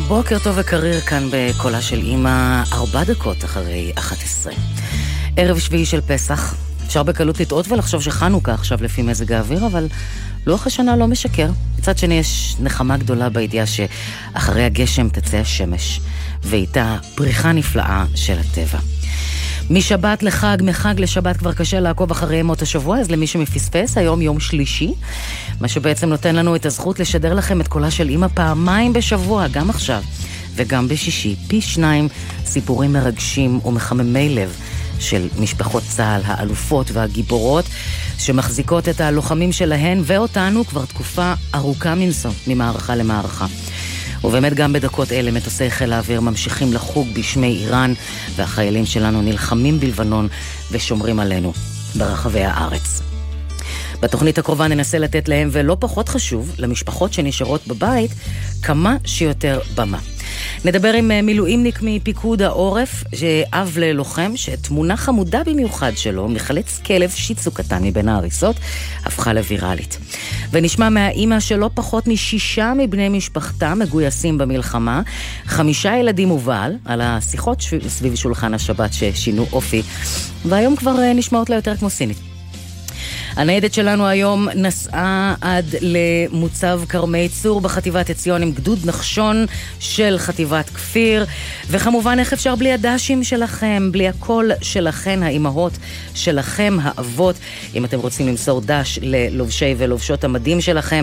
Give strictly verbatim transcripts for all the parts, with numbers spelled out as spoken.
בוקר טוב וקריר כאן בקולה של אמא, ארבע דקות אחרי אחת עשרה. ערב שביעי של פסח. אפשר בקלות לטעות ולחשוב שחנוכה עכשיו לפי מזג האוויר, אבל לוח השנה לא משקר. מצד שני יש נחמה גדולה בידיעה שאחרי הגשם תצא השמש, ואיתה פריחה נפלאה של הטבע. משבת לחג, מחג לשבת כבר קשה לעקוב אחרי ימות השבוע, אז למי שמפספס, היום יום שלישי, מה שבעצם נותן לנו את הזכות לשדר לכם את קולה של אמא פעמיים בשבוע, גם עכשיו וגם בשישי, פי שניים סיפורים מרגשים ומחממי לב של משפחות צה"ל, האלופות והגיבורות, שמחזיקות את הלוחמים שלהן ואותנו כבר תקופה ארוכה מנסו, ממערכה למערכה. ובאמת גם בדקות אלה מטוסי חיל האוויר ממשיכים לחוג בשמי איראן, והחיילים שלנו נלחמים בלבנון ושומרים עלינו ברחבי הארץ. בתוכנית הקרובה ננסה לתת להם, ולא פחות חשוב, למשפחות שנשארות בבית, כמה שיותר במה. נדבר עם מילואימניק מפיקוד העורף, שאב ללוחם, שתמונה חמודה במיוחד שלו, מחלץ כלב שיצו קטן מבין ההריסות, הפכה לווירלית. ונשמע מהאימא שלא פחות משישה מבני משפחתה מגויסים במלחמה, חמישה ילדים ובעל, על השיחות סביב שולחן השבת ששינו אופי, והיום כבר נשמעות לה יותר כמו סינית. הניידת שלנו היום נסעה עד למוצב קרמי צור בחטיבת עציון עם גדוד נחשון של חטיבת כפיר, וכמובן איך אפשר בלי הדשים שלכם, בלי הקול שלכן, האימהות שלכם, האבות, אם אתם רוצים למסור דש ללובשי ולובשות המדים שלכם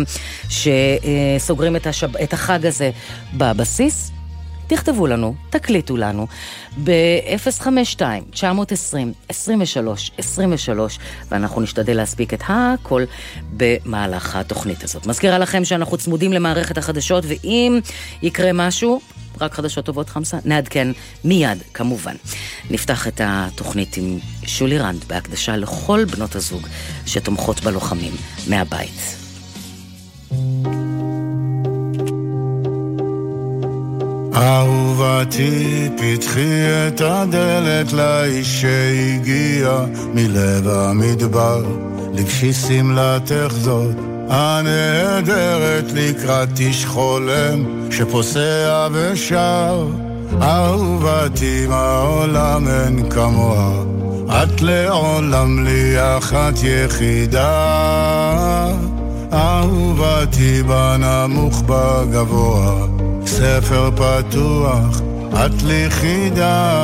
שסוגרים את, השב... את החג הזה בבסיס, תכתבו לנו, תקליטו לנו ב-אפס חמש שתיים תשע עשרים עשרים ושלוש עשרים ושלוש, ואנחנו נשתדל להספיק את הכל במהלך התוכנית הזאת. מזכירה לכם שאנחנו צמודים למערכת החדשות, ואם יקרה משהו, רק חדשות טובות חמסה, נעדכן מיד כמובן. נפתח את התוכנית עם שולי רנד בהקדשה לכל בנות הזוג שתומכות בלוחמים מהבית. אהובתי, פתחי את הדלת לאיש שהגיע מלב המדבר, לבשי שמלתך זאת הנהדרת, לקראת איש חולם שפוסע ושר. אהובתי, מהעולם אין כמוה, את לעולם לי אחת יחידה. אהובתי, בנמוך בגבוה, ספר פתוח, את לי חידה.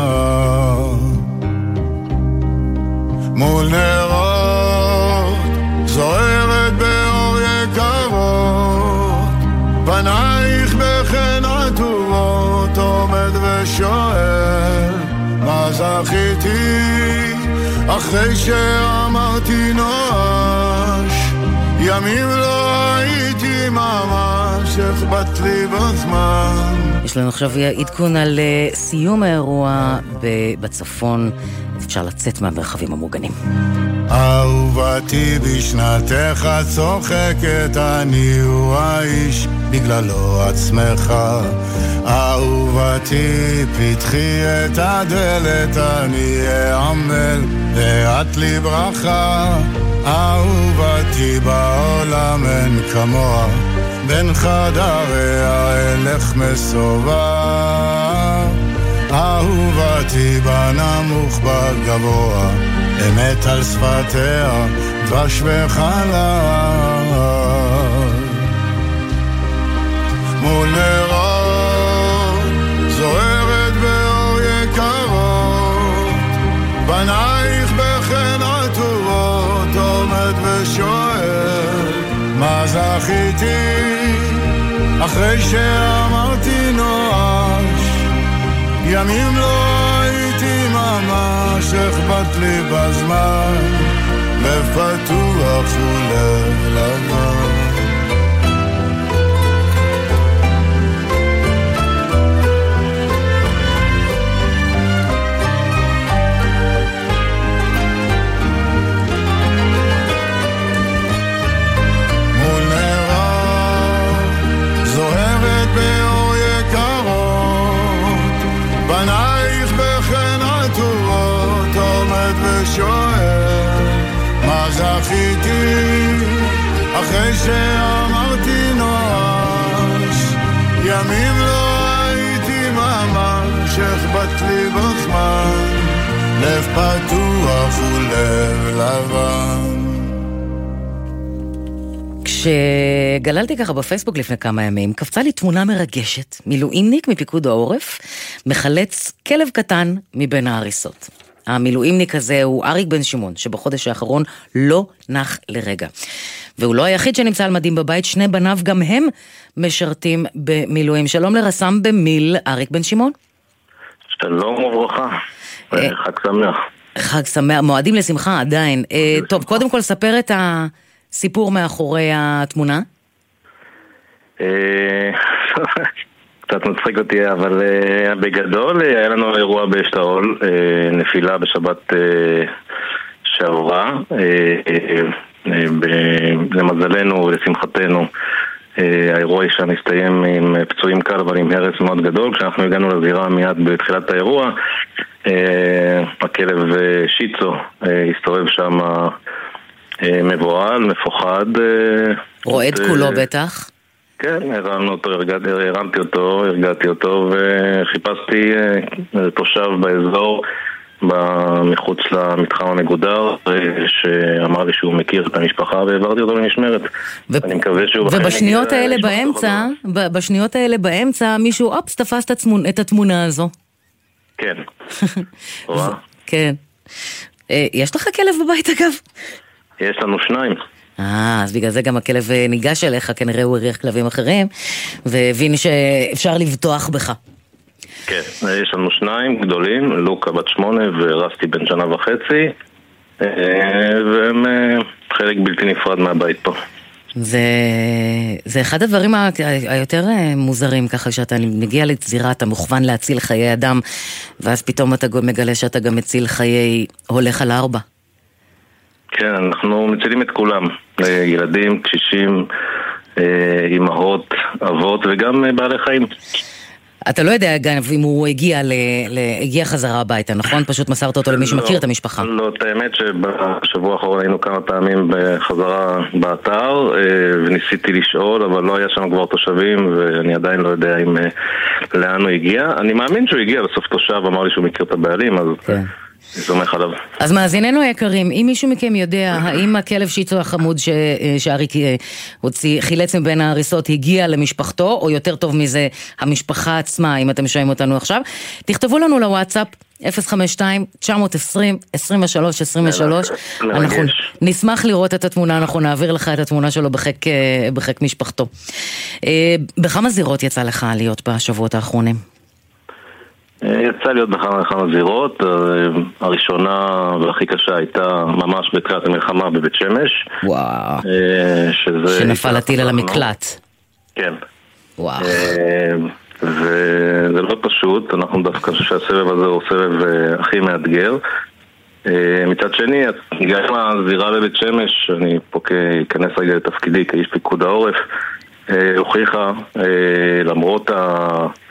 מול נרות זוהרת באור יקרות, פנייך בחן עטובות, עומד ושואל מה זכיתי אחרי שאמרתי נואש. ימים לא הייתי ממש, אכפת לי בזמן. יש לנו עכשיו עדכון על סיום האירוע בצפון, אפשר לצאת מהמרחבים המוגנים. אהובתי, בשנתך צוחקת, אני הוא האיש בגללו עצמך. אהובתי, פתחי את הדלת, אני אעמל ואת לי ברכה. אהובתי, בעולם אין כמוה, בין חדריה אלך מסובב. אהובתי, בנמוך בגבוה, אמת על שפתיה, דבש וחלב. מול נרות זוהרת באור יקרות, בנייך בחן עטובות, עומד ושואל מה זכיתי אחרי שאמרתי נואש. ימים לא הייתי ממש, אכפת לי בזמן, לב פתוח ולב לבן. זכיתי אחרי שאמרתי נואש. ימים לא בת לי בזמן, לב פתוח ולב לבן. כשגללתי ככה בפייסבוק לפני כמה ימים, קפצה לי תמונה מרגשת, מילואימניק מפיקוד העורף, מחלץ כלב קטן מבין ההריסות. המילואימניק הזה הוא אריק בן שמעון, שבחודש האחרון לא נח לרגע. והוא לא היחיד שנמצא על מדים בבית, שני בניו גם הם משרתים במילואים. שלום לרס"מ במיל, אריק בן שמעון. שלום וברכה, חג שמח. חג שמח, מועדים לשמחה עדיין. טוב, קודם כל ספר את הסיפור מאחורי התמונה. קצת מצחיק אותי, אבל בגדול היה לנו אירוע באשתאול, נפילה בשבת שעברה. למזלנו ולשמחתנו האירוע שם הסתיים עם פצועים קל אבל עם הרס מאוד גדול. כשאנחנו הגענו לזירה מיד בתחילת האירוע, הכלב שיצו הסתובב שם מבועל, מפוחד, רועד כולו בטח. כן, הרמנו אותו, הרמתי אותו, הרגעתי אותו וחיפשתי תושב באזור מחוץ למתחם המגודר שאמר לי שהוא מכיר את המשפחה והעברתי אותו למשמרת. אני מקווה שהוא ובשניות האלה באמצע, בשניות האלה באמצע מישהו אופס תפס את התמונה הזו. כן. כן. יש לך כלב בבית אגב? יש לנו שניים. אה, אז בגלל זה גם הכלב ניגש אליך, כנראה הוא הריח כלבים אחרים והבין שאפשר לבטוח בך. כן, יש לנו שניים גדולים, לוקה בת שמונה ורסטי בן שנה וחצי, והם חלק בלתי נפרד מהבית פה. זה, זה אחד הדברים היותר מוזרים ככה, שאתה מגיע לזירה, אתה מוכוון להציל חיי אדם, ואז פתאום אתה מגלה שאתה גם מציל חיי הולך על ארבע. כן, אנחנו מצילים את כולם, ילדים, קשישים, אמהות, אבות וגם בעלי חיים. אתה לא יודע גם אם הוא הגיע, ל... ל... הגיע חזרה הביתה, נכון? פשוט מסרת אותו למי שמכיר את המשפחה. לא, את האמת שבשבוע האחרון היינו כמה פעמים בחזרה באתר, וניסיתי לשאול, אבל לא היה שם כבר תושבים, ואני עדיין לא יודע אם לאן הוא הגיע. אני מאמין שהוא הגיע, בסוף תושב אמר לי שהוא מכיר את הבעלים, אז... כן. סומך עליו. אז מאזיננו היקרים, אם מישהו מכם יודע האם הכלב שיצו החמוד שאריק הוציא, חילץ מבין ההריסות, הגיע למשפחתו, או יותר טוב מזה, המשפחה עצמה, אם אתם שומעים אותנו עכשיו, תכתבו לנו לוואטסאפ אפס חמש שתיים תשע עשרים עשרים ושלוש עשרים ושלוש. אנחנו נשמח לראות את התמונה, אנחנו נעביר לך את התמונה שלו בחיק, בחיק משפחתו. בכמה זירות יצא לך להיות בשבועות האחרונים? יצא להיות בכמה וכמה זירות. הראשונה והכי קשה הייתה ממש בתחילת המלחמה בבית שמש. וואו. שנפל הטיל על המקלט. כן. וואו. וזה לא פשוט, אנחנו דווקא שהסבב הזה הוא סבב הכי מאתגר. מצד שני, גם הזירה בבית שמש, אני פה כנס רגע לתפקידי כאיש פיקוד העורף, הוכיחה למרות ה...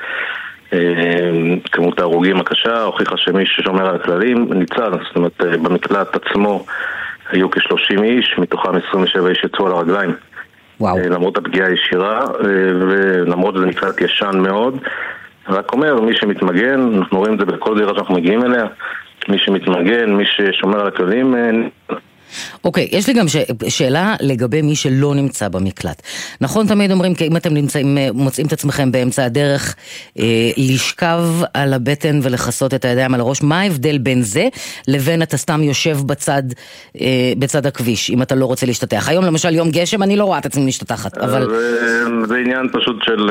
כמות ההרוגים הקשה, הוכיחה שמי ששומר על הכללים ניצל. זאת אומרת, במקלט עצמו היו כ-שלושים איש, מתוכם עשרים ושבע איש יצאו על הרגליים. וואו. למרות הפגיעה הישירה, ולמרות שזה מקלט ישן מאוד. רק אומר, מי שמתמגן, אנחנו רואים את זה בכל דירה שאנחנו מגיעים אליה, מי שמתמגן, מי ששומר על הכללים, אוקיי, יש לי גם ש... שאלה לגבי מי שלא נמצא במקלט. נכון, תמיד אומרים, כי אם אתם נמצאים, מוצאים את עצמכם באמצע הדרך, אה, לשכב על הבטן ולחסות את הידיים על הראש, מה ההבדל בין זה לבין אתה סתם יושב בצד, אה, בצד הכביש, אם אתה לא רוצה להשתתח? היום למשל יום גשם, אני לא רואה את עצמי להשתתחת, אבל... זה, זה עניין פשוט של...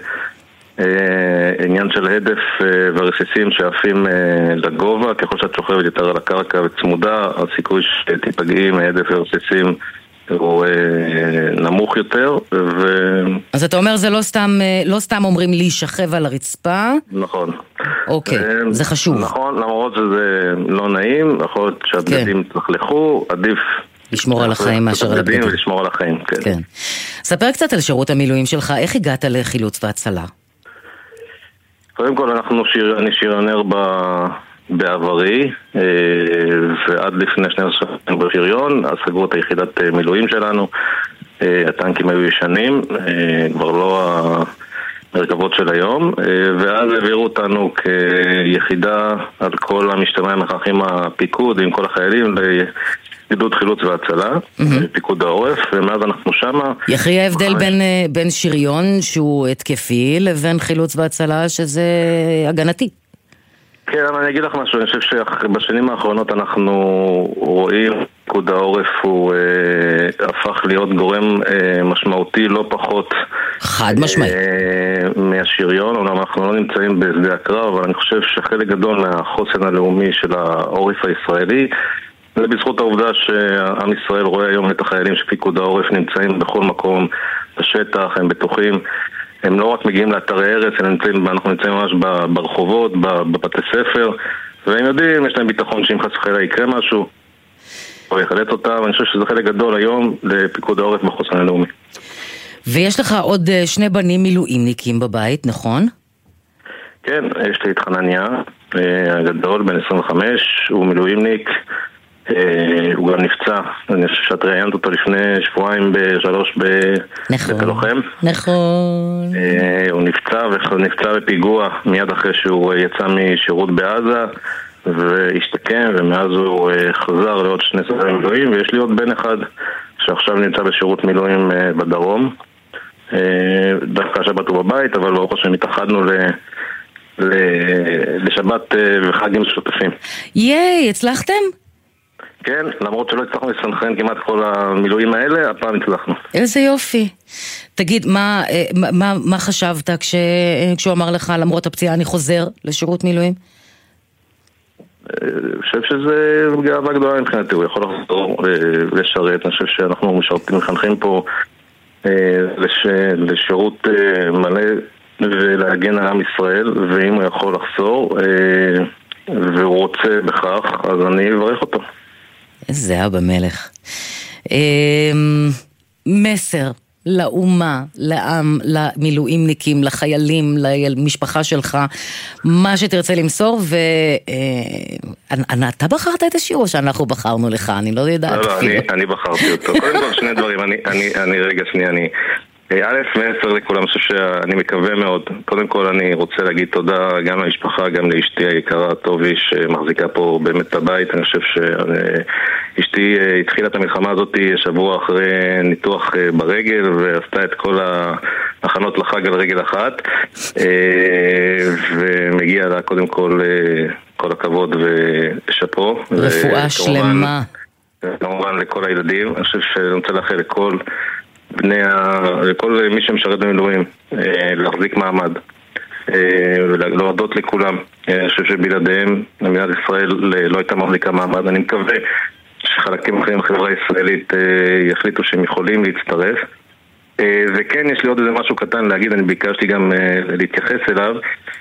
עניין של הדף ורסיסים שעפים לגובה. ככל שאת שוכבת יותר על הקרקע וצמודה, הסיכוי שתיפגעי מהדף ורסיסים הוא נמוך יותר. ו... אז אתה אומר זה לא סתם, לא סתם אומרים להישכב על הרצפה? נכון. אוקיי, זה חשוב. נכון, למרות שזה לא נעים, יכול להיות שהבגדים תחלכו, עדיף לשמור על החיים מאשר על הבגדים. ולשמור על החיים, כן. כן. ספר קצת על שירות המילואים שלך, איך הגעת לחילוץ והצלה? קודם כל, אנחנו שיר, אני שירנר בעברי, ועד לפני שני שנים בשריון, אז סגרו את היחידת מילואים שלנו, הטנקים היו ישנים, כבר לא הרכבות של היום, ואז העבירו אותנו כיחידה על כל המשתמע מכך עם הפיקוד, עם כל החיילים, לגדוד חילוץ והצלה, פיקוד העורף, ומאז אנחנו שמה. יחי ההבדל בין, בין שריון שהוא התקפי לבין חילוץ והצלה שזה הגנתי. כן, אבל אני אגיד לך משהו, אני חושב שבשנים האחרונות אנחנו רואים פיקוד העורף הוא אה, הפך להיות גורם אה, משמעותי לא פחות חד משמעי אה, מהשריון, אומנם אנחנו לא נמצאים בשדה הקרב, אבל אני חושב שחלק גדול מהחוסן הלאומי של העורף הישראלי זה בזכות העובדה שעם ישראל רואה היום את החיילים שפיקוד העורף נמצאים בכל מקום בשטח, הם בטוחים, הם לא רק מגיעים לאתרי ארץ, אנחנו נמצאים ממש ברחובות, בבתי ספר, והם יודעים, יש להם ביטחון שאם חס וחלילה יקרה משהו, או יחלט אותם, אני חושב שזה חלק גדול היום לפיקוד העורף בחוסן הלאומי. ויש לך עוד שני בנים מילואימניקים בבית, נכון? כן, יש לי את חנניה, הגדול, בן עשרים וחמש, הוא מילואימניק, הוא גם נפצע, אני חושב שאת ראיינת אותו לפני שבועיים בשלוש בתל לוחם. נכון. הוא נפצע ונפצע בפיגוע מיד אחרי שהוא יצא משירות בעזה והשתקם, ומאז הוא חזר לעוד שני סדרי מילואים, ויש לי עוד בן אחד שעכשיו נמצא בשירות מילואים בדרום, דווקא השבת הוא בבית, אבל ברוך השם התאחדנו לשבת וחגים שותפים. ייי, הצלחתם? כן, למרות שלא הצלחנו לסנכרן כמעט כל המילואים האלה, הפעם הצלחנו. איזה יופי. תגיד, מה, מה, מה חשבת כש, כשהוא אמר לך, למרות הפציעה אני חוזר לשירות מילואים? אני חושב שזה גאווה גדולה מבחינתי, הוא יכול לחזור לשרת, אני חושב שאנחנו משרתים, מחנכים פה לש, לשירות מלא ולהגן על עם ישראל, ואם הוא יכול לחזור והוא רוצה בכך, אז אני אברך אותו. איזה אבא מלך. מסר לאומה, לעם, למילואימניקים, לחיילים, למשפחה שלך, מה שתרצה למסור, ואתה בחרת את השיר או שאנחנו בחרנו לך? אני לא יודעת. לא, לא, אני בחרתי אותו. קודם כל שני דברים, אני רגע שנייה, אני... א', מסר לכולם, אני חושב שאני מקווה מאוד. קודם כל אני רוצה להגיד תודה גם למשפחה, גם לאשתי היקרה טובי שמחזיקה פה באמת את הבית. אני חושב שאשתי התחילה את המלחמה הזאת שבוע אחרי ניתוח ברגל ועשתה את כל ההכנות לחג על רגל אחת, ומגיע לה קודם כל כל הכבוד ושפו. רפואה שלמה. כמובן לכל הילדים. אני חושב שאני רוצה לאחל לכל בני ה... לכל מי שמשרת במילואים להחזיק מעמד ולהודות לכולם. אני חושב שבלעדיהם מדינת ישראל לא הייתה מחזיקה מעמד. אני מקווה שחלקים אחרים בחברה הישראלית יחליטו שהם יכולים להצטרף. וכן, יש לי עוד איזה משהו קטן להגיד, אני ביקשתי גם להתייחס אליו.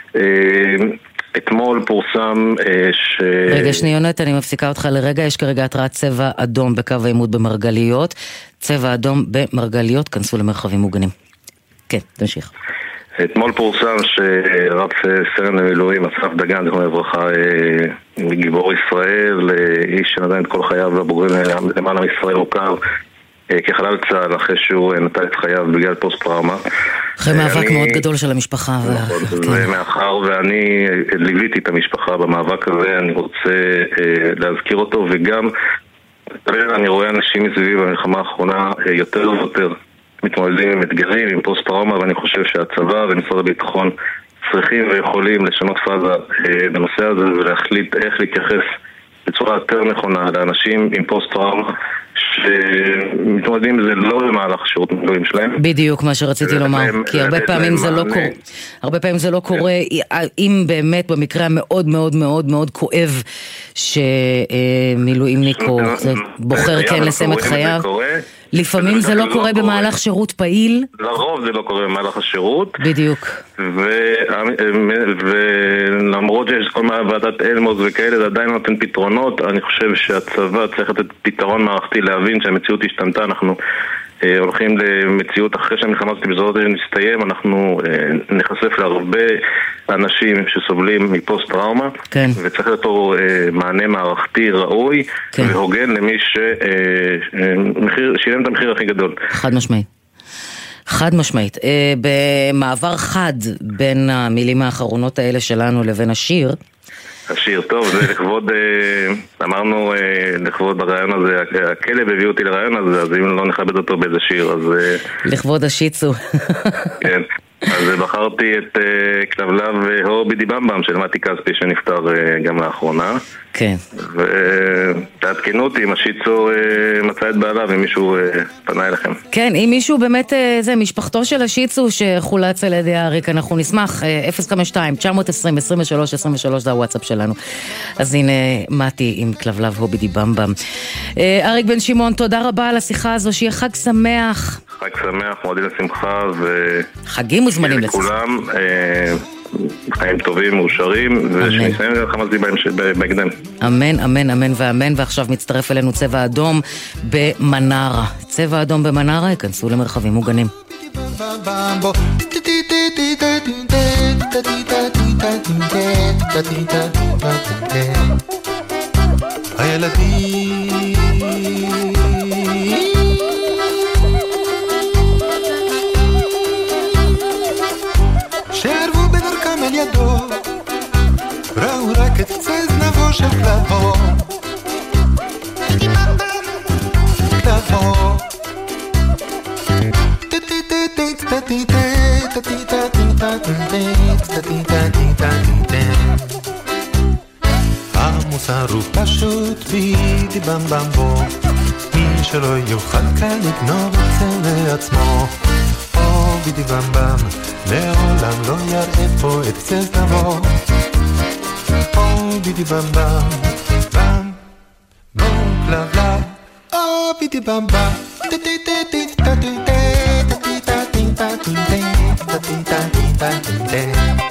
אתמול פורסם ש... רגע שניונת, אני מפסיקה אותך לרגע. יש כרגע התרעת צבע אדום בקו העימות במרגליות. צבע אדום במרגליות, כנסו למרחבים מוגנים. כן, תמשיך. אתמול פורסם שרב סרן במילואים אסף דגן, זכרונו לברכה, גיבור ישראל, איש שנתן את כל חייו והבוגרים למען עם ישראל מוכר כחלל צה"ל אחרי שהוא נטל את חייו בגלל פוסט טראומה. אחרי מאבק מאוד גדול של המשפחה. ומאחר ואני ליוויתי את המשפחה במאבק הזה, אני רוצה להזכיר אותו, וגם אני רואה אנשים מסביב במלחמה האחרונה יותר ויותר מתמודדים עם אתגרים, עם פוסט טראומה, ואני חושב שהצבא ומשרד הביטחון צריכים ויכולים לשנות פאזה בנושא הזה ולהחליט איך להתייחס בצורה יותר נכונה לאנשים עם פוסט טראומה שמתמודדים בזה לא במהלך שירות מילואים שלהם. בדיוק מה שרציתי לומר, כי הרבה פעמים זה לא קורה. הרבה פעמים זה לא קורה, אם באמת במקרה המאוד מאוד מאוד מאוד כואב שמילואימניק בוחר כן לסיים את חייו, לפעמים זה לא קורה במהלך שירות פעיל. לרוב זה לא קורה במהלך השירות. בדיוק. ולמרות שיש כל מה ועדת אלמוס וכאלה, זה עדיין נותן פתרונות. אני חושב שהצבא צריך לתת פתרון מערכתי, להבין שהמציאות השתנתה. אנחנו הולכים למציאות אחרי שהמלחמה הזאת בזרות נסתיים, אנחנו נחשף להרבה אנשים שסובלים מפוסט טראומה, כן. וצריך לתת לו מענה מערכתי ראוי, כן. והוגן למי ששילם את המחיר הכי גדול. חד משמעי. חד משמעית. במעבר חד בין המילים האחרונות האלה שלנו לבין השיר, השיר, טוב, זה לכבוד, אמרנו לכבוד הרעיון הזה, הכלב הביא אותי לרעיון הזה, אז אם לא נכבד אותו באיזה שיר, אז... לכבוד השיצו. כן, אז בחרתי את כלבלב הו בידי במבם של מתי כספי שנפטר גם לאחרונה. כן. ותעדכנו אותי אם השיצו מצא את בעלה ומישהו פנה אליכם. כן, אם מישהו באמת, זה משפחתו של השיצו שחולץ על ידי אריק, אנחנו נשמח, אפס חמש שתיים תשע עשרים עשרים ושלוש עשרים ושלוש זה הוואטסאפ שלנו. אז הנה מתי עם כלבלב הו בידי במבם. אריק בן שמעון, תודה רבה על השיחה הזו, שיהיה חג שמח. חג שמח, מועדים לשמחה ו... חגים מוזמנים לכולם, חיים טובים, מאושרים, ושנסיים גם חמאס דיבה בהקדם. אמן, אמן, אמן ואמן, ועכשיו מצטרף אלינו צבע אדום במנרה. צבע אדום במנרה, יכנסו למרחבים מוגנים. הילדים שערבו בדרכם אל ידו, ראו רק את קצה זנבו של כלבו, כלבו. המוסר הוא פשוט בידי במבם בו, מי שלא יוכל כאן לגנוב את זה לעצמו. או בידי במבם לעולם לא יראה פה את קצה זנבו. או בידי במבם בם בום כלבלב, או בידי במבם טי טי טי טי טי טי טי טי טי טי.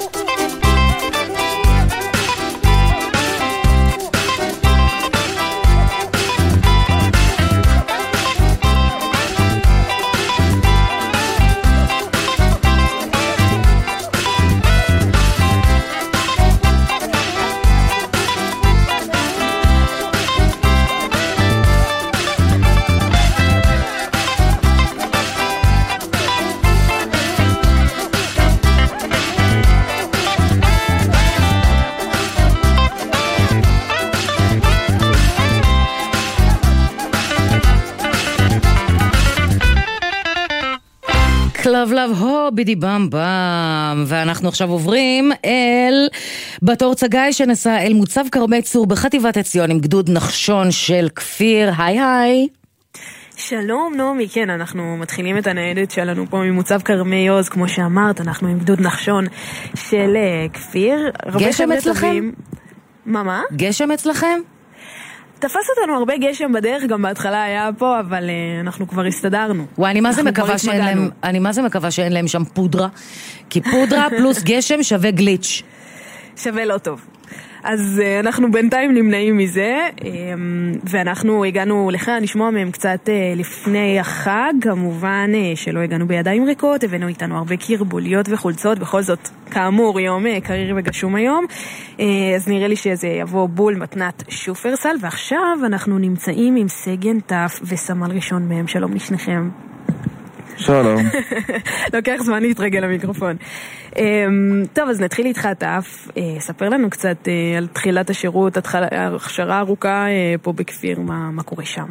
כלבלב הו בידי במבם, ואנחנו עכשיו עוברים אל בתור צגאי שנסע אל מוצב כרמי צור בחטיבת עציון עם גדוד נחשון של כפיר. היי היי. שלום נעמי, כן, אנחנו מתחילים את הניידת שלנו פה ממוצב כרמי עוז, כמו שאמרת, אנחנו עם גדוד נחשון של כפיר. גשם אצלכם? מה מה? גשם אצלכם? תפס אותנו הרבה גשם בדרך, גם בהתחלה היה פה, אבל uh, אנחנו כבר הסתדרנו. וואי, אני מה זה מקווה שאין להם, אני מה זה מקווה שאין להם שם פודרה, כי פודרה פלוס גשם שווה גליץ'. שווה לא טוב. אז uh, אנחנו בינתיים נמנעים מזה, um, ואנחנו הגענו לך לשמוע מהם קצת uh, לפני החג, כמובן uh, שלא הגענו בידיים ריקות, הבאנו איתנו הרבה קרבוליות וחולצות, בכל זאת, כאמור, יום uh, קריר וגשום היום, uh, אז נראה לי שזה יבוא בול מתנת שופרסל, ועכשיו אנחנו נמצאים עם סגן טף וסמל ראשון מהם, שלום לשניכם. שלום. לוקח זמן להתרגל למיקרופון. טוב, אז נתחיל איתך טף, ספר לנו קצת על תחילת השירות, ההכשרה ארוכה פה בכפיר, מה, מה קורה שם?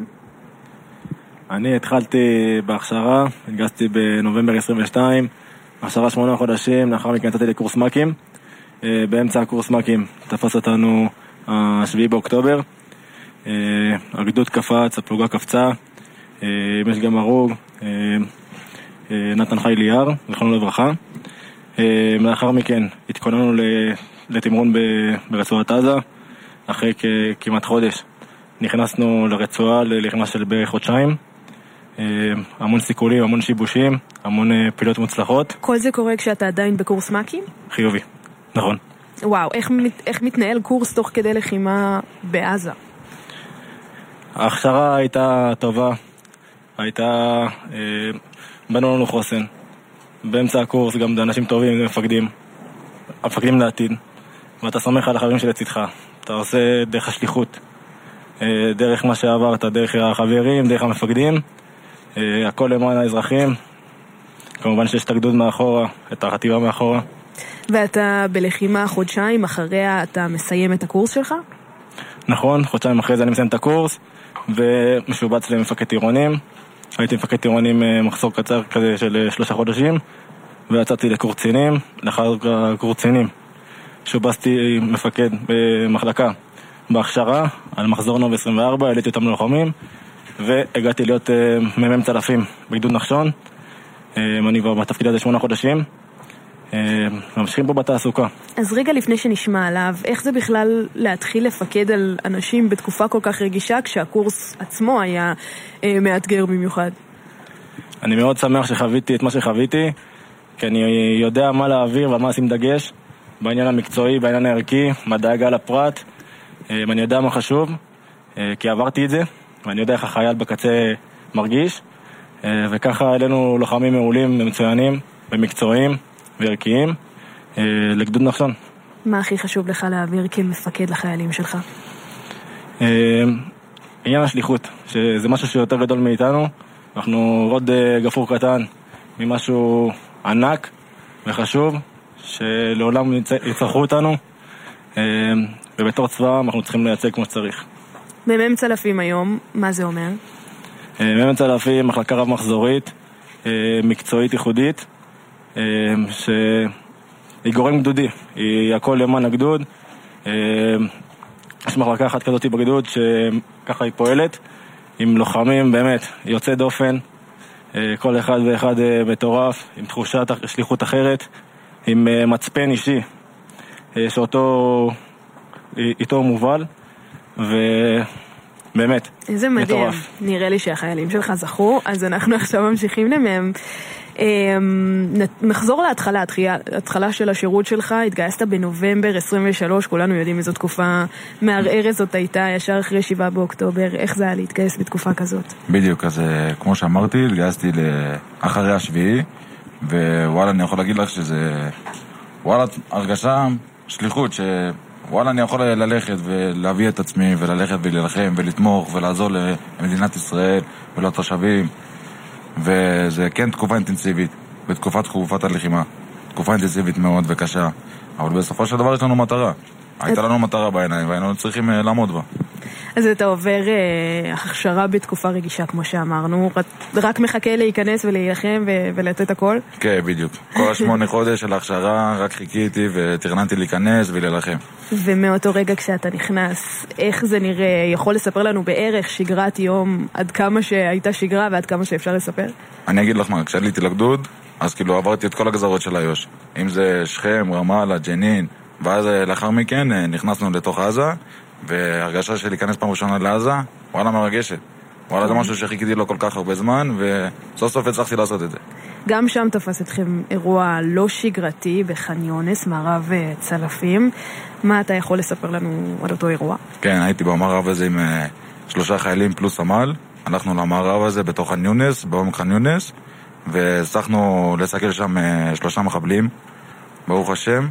אני התחלתי בהכשרה, הגשתי בנובמבר עשרים ושתיים, הכשרה שמונה חודשים, לאחר מכן נתתי לקורס מקים, באמצע הקורס מקים תפס אותנו השביעי באוקטובר, הגדוד קפץ, הפלוגה קפצה, יש גם הרוג, נתן חי ליאר, זכרונו לברכה. לאחר מכן התכוננו לתמרון ברצועת עזה, אחרי כמעט חודש נכנסנו לרצועה ללחימה של בערך חודשיים, המון סיכולים, המון שיבושים, המון פעילות מוצלחות. כל זה קורה כשאתה עדיין בקורס מקים? חיובי, נכון. וואו, איך, איך מתנהל קורס תוך כדי לחימה בעזה? ההכשרה הייתה טובה, הייתה, בנו לנו חוסן. באמצע הקורס גם זה אנשים טובים, זה מפקדים, המפקדים לעתיד, ואתה סומך על החברים שלצידך. אתה עושה דרך השליחות, דרך מה שעברת, דרך החברים, דרך המפקדים, הכל למען האזרחים. כמובן שיש את הגדוד מאחורה, את החטיבה מאחורה. ואתה בלחימה חודשיים, אחריה אתה מסיים את הקורס שלך? נכון, חודשיים אחרי זה אני מסיים את הקורס, ומשובץ למפקד טירונים. הייתי מפקד טירונים מחסור קצר כזה של שלושה חודשים, ויצאתי לקורס קצינים. לאחר הקורס קצינים שובצתי מפקד במחלקה בהכשרה על מחזור נוב עשרים וארבע, העליתי אותם ללוחמים, והגעתי להיות מ"מ צלפים בגדוד נחשון. אני כבר בתפקיד הזה שמונה חודשים, ממשיכים פה בתעסוקה. אז רגע לפני שנשמע עליו, איך זה בכלל להתחיל לפקד על אנשים בתקופה כל כך רגישה, כשהקורס עצמו היה מאתגר במיוחד? אני מאוד שמח שחוויתי את מה שחוויתי, כי אני יודע מה להעביר ועל מה לשים דגש בעניין המקצועי, בעניין הערכי, מדאגה לפרט. אני יודע מה חשוב, כי עברתי את זה, ואני יודע איך החייל בקצה מרגיש, וככה אלינו לוחמים מעולים ומצוינים ומקצועיים וערכיים לגדוד נחשון. מה הכי חשוב לך להעביר כמפקד לחיילים שלך? עניין השליחות, שזה משהו שיותר גדול מאיתנו. אנחנו עוד גפור קטן ממשהו ענק וחשוב, שלעולם יצטרכו אותנו, ובתור צבא אנחנו צריכים לייצג כמו שצריך. מ"מ צלפים היום, מה זה אומר? מ"מ צלפים, מחלקה רב מחזורית, מקצועית ייחודית, שהיא גורם גדודי, היא הכל למען הגדוד. יש מחלקה אחת כזאת בגדוד שככה היא פועלת, עם לוחמים באמת יוצא דופן, כל אחד ואחד מטורף, עם תחושת שליחות אחרת, עם מצפן אישי שאותו איתו מובל, ובאמת איזה מדהים. מטורף. נראה לי שהחיילים שלך זכו, אז אנחנו עכשיו ממשיכים למהם. נחזור להתחלה, התחלה של השירות שלך, התגייסת בנובמבר עשרים ושלוש, כולנו יודעים איזו תקופה מערערת זאת הייתה, ישר אחרי שבעה באוקטובר, איך זה היה להתגייס בתקופה כזאת? בדיוק, אז כמו שאמרתי, התגייסתי לאחרי השביעי, ווואלה, אני יכול להגיד לך שזה, וואלה, הרגשה, שליחות, שוואלה, אני יכול ללכת ולהביא את עצמי, וללכת וללחם, ולתמוך, ולעזור למדינת ישראל ולתושבים, וזה כן תקופה אינטנסיבית, בתקופת תקופת הלחימה, תקופה אינטנסיבית מאוד וקשה, אבל בסופו של דבר יש לנו מטרה, הייתה לנו מטרה בעיניים, והיינו צריכים לעמוד בה. אז אתה עובר אה, הכשרה בתקופה רגישה, כמו שאמרנו, רק מחכה להיכנס ולהילחם ו- ולתת הכל? כן, בדיוק. כל השמונה חודש של ההכשרה, רק חיכיתי ותכננתי להיכנס ולהילחם. ומאותו רגע כשאתה נכנס, איך זה נראה? יכול לספר לנו בערך שגרת יום, עד כמה שהייתה שגרה ועד כמה שאפשר לספר? אני אגיד לך מה, כשעליתי לגדוד, אז כאילו עברתי את כל הגזרות של איו"ש. אם זה שכם, רמאללה, ג'נין, ואז לאחר מכן נכנסנו לתוך עזה, והרגשה של להיכנס פעם ראשונה לעזה, וואלה מרגשת. וואלה זה משהו שחיכיתי לו כל כך הרבה זמן, וסוף סוף הצלחתי לעשות את זה. גם שם תפס אתכם אירוע לא שגרתי בח'אן יונס, מערב צלפים. מה אתה יכול לספר לנו על אותו אירוע? כן, הייתי במערב הזה עם שלושה חיילים פלוס סמל. הלכנו למערב הזה בתוך ח'אן יונס, בעומק ח'אן יונס, והצלחנו לסכל שם שלושה מחבלים, ברוך השם,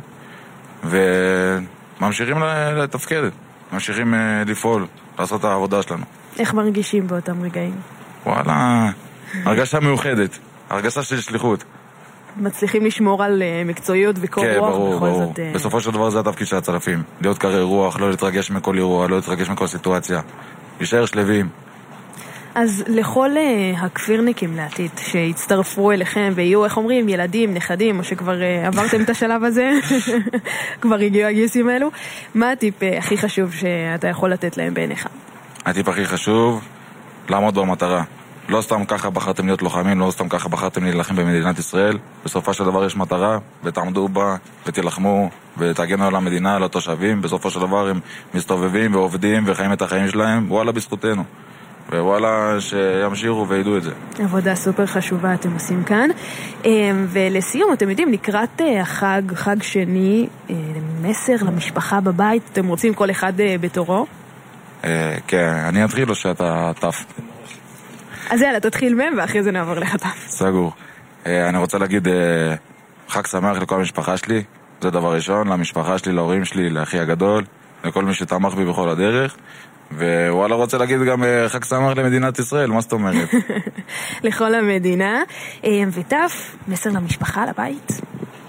וממשיכים לתפקד. ממשיכים לפעול, לעשות את העבודה שלנו. איך מרגישים באותם רגעים? וואלה, הרגשה מיוחדת, הרגשה של שליחות. מצליחים לשמור על מקצועיות וקור כן, רוח? ברור, ברור. זאת... בסופו של דבר זה התפקיד של הצלפים. להיות קרי רוח, לא להתרגש מכל אירוע, לא להתרגש מכל סיטואציה. להישאר שלבים. אז לכל הכפירניקים לעתיד שהצטרפו אליכם ויהיו, איך אומרים, ילדים, נכדים, או שכבר עברתם את השלב הזה, כבר הגיעו הגיוסים האלו, מה הטיפ הכי חשוב שאתה יכול לתת להם בעיניך? הטיפ הכי חשוב, לעמוד במטרה. לא סתם ככה בחרתם להיות לוחמים, לא סתם ככה בחרתם להילחם במדינת ישראל. בסופו של דבר יש מטרה, ותעמדו בה, ותילחמו, ותגנו על המדינה, על התושבים. בסופו של דבר הם מסתובבים ועובדים וחיים את החיים שלהם, וואלה בזכותנו. ווואלה שימשיכו וידעו את זה. עבודה סופר חשובה אתם עושים כאן. ולסיום, אתם יודעים, לקראת החג, חג שני, מסר למשפחה בבית, אתם רוצים כל אחד בתורו? כן, אני אתחיל או שאתה טף? אז יאללה, תתחיל מהם ואחרי זה נעבור לך טף. סגור. אני רוצה להגיד חג שמח לכל המשפחה שלי, זה דבר ראשון, למשפחה שלי, להורים שלי, לאחי הגדול, לכל מי שתמך בי בכל הדרך. ווואלה רוצה להגיד גם חג שמח למדינת ישראל, מה זאת אומרת? לכל המדינה. וטף, מסר למשפחה, לבית?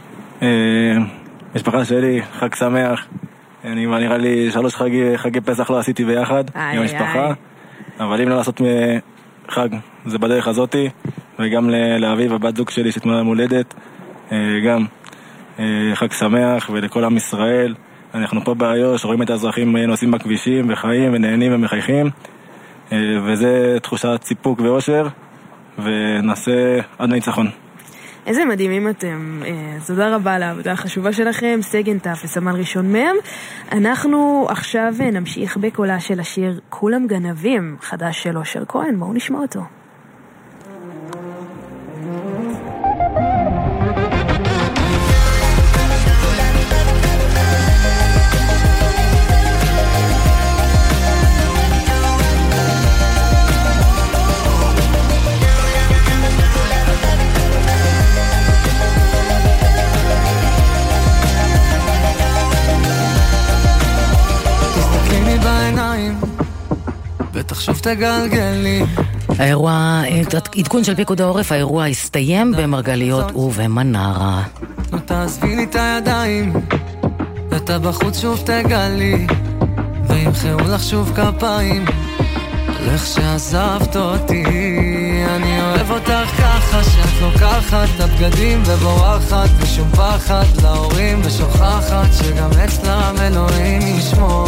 משפחה שלי, חג שמח. אני נראה לי שלוש חגי, חגי פסח לא עשיתי ביחד עם המשפחה, אבל אם לא לעשות חג, זה בדרך הזאתי, וגם לאביב, הבת זוג שלי שתמונה מולדת, גם חג שמח, ולכל עם ישראל. אנחנו פה באיו"ש, רואים את האזרחים נוסעים בכבישים וחיים ונהנים ומחייכים, וזה תחושת סיפוק ואושר, ונעשה עד ניצחון. איזה מדהימים אתם. תודה רבה על העבודה החשובה שלכם, סגן טף וסמל ראשון מם. אנחנו עכשיו נמשיך בקולה של השיר כולם גנבים, חדש של אושר כהן. בואו נשמע אותו. בטח שוב תגלגלי. האירוע, עדכון של פיקוד העורף, האירוע הסתיים במרגליות ובמנרה. לא תעזבי לי את הידיים, ואתה בחוץ שוב תגלי, וימחאו לך שוב כפיים על איך שעזבת אותי. אני אוהב אותך ככה שאת לוקחת את הבגדים ובורחת ושום פחד להורים, ושוכחת שגם אצלם אלוהים ישמור.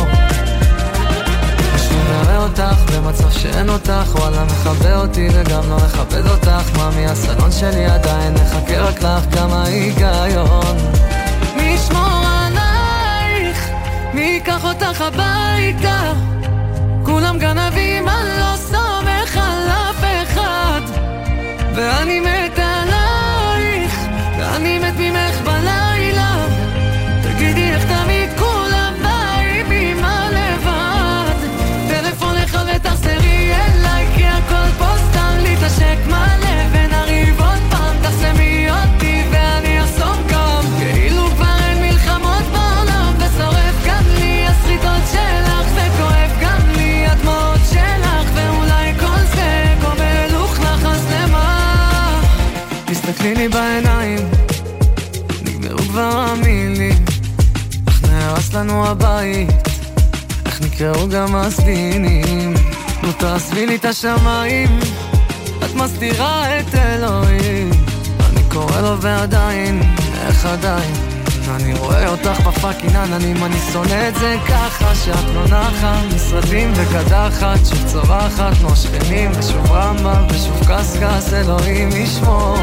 נראה אותך במצב שאין אותך, וואלה מחבא אותי וגם לא מכבד אותך. מאמי הסלון שלי עדיין מחכה רק לך, כמה היגיון. מי ישמור עלייך, מי ייקח אותך הביתה, כולם גנבים, אני לא סומך על אף אחד, ואני מת עלייך, ואני מת ממך בלילה. תגידי איך תמיד כולם באים עם הלבד, טלפון לך ותחזרי אליי, כי הכל פה סתם להתעשק מלא, ונריב עוד פעם, תחסמי אותי ואני אחסום גם, כאילו כבר אין מלחמות בעולם, ושורף גם לי הסריטות שלך, וכואב גם לי הדמעות שלך, ואולי כל זה גומל וכלך, אז למה? תסתכלי לי בעיניים, נגמרו כבר המילים, איך נהרס לנו הבית, איך נקראו גם הסדינים. לא תעזבי לי את השמיים, את מסתירה את אלוהים. אני קורא לו ועדיין, איך עדיין אני רואה אותך בפאקינג עננים. אני שונא את זה ככה שאת לא נחה, משרדים וקדחת, שוב צורחת כמו שכנים, ושוב רמבה ושוב קסקס, אלוהים ישמור.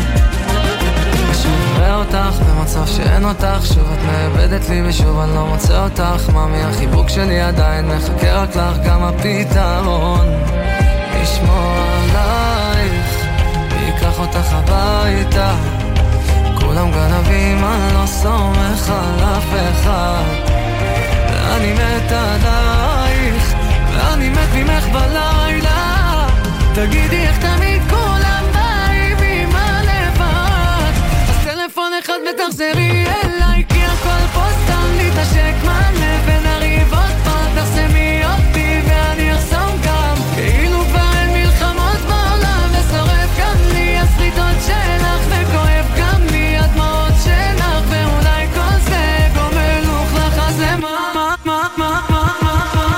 שוב רואה אותך במצב שאין אותך, שוב את מאבדת לי ושוב אני לא מוצא אותך. מאמי החיבוק שלי עדיין מחכה רק לך, גם הפתרון ישמור עלייך, ייקח אותך הביתה, כולם גנבים, אני לא סומך על אף אחד, ואני מת עלייך, ואני מת ממך בלילה. תגידי איך תמיד כולם באים עם הלבד, אז טלפון אחד ותחזרי אליי, כי הכל פה סתם להתעשק מלא, ונריב עוד פעם, תחסמי אותי ואני אחסום גם, כאילו כבר אין מלחמות בעולם, ושורף גם לי הסריטות שלך, וכואב גם לי הדמעות שלך, ואולי כל זה גומל וכלך, אז למה? מה, מה, מה, מה, מה, מה?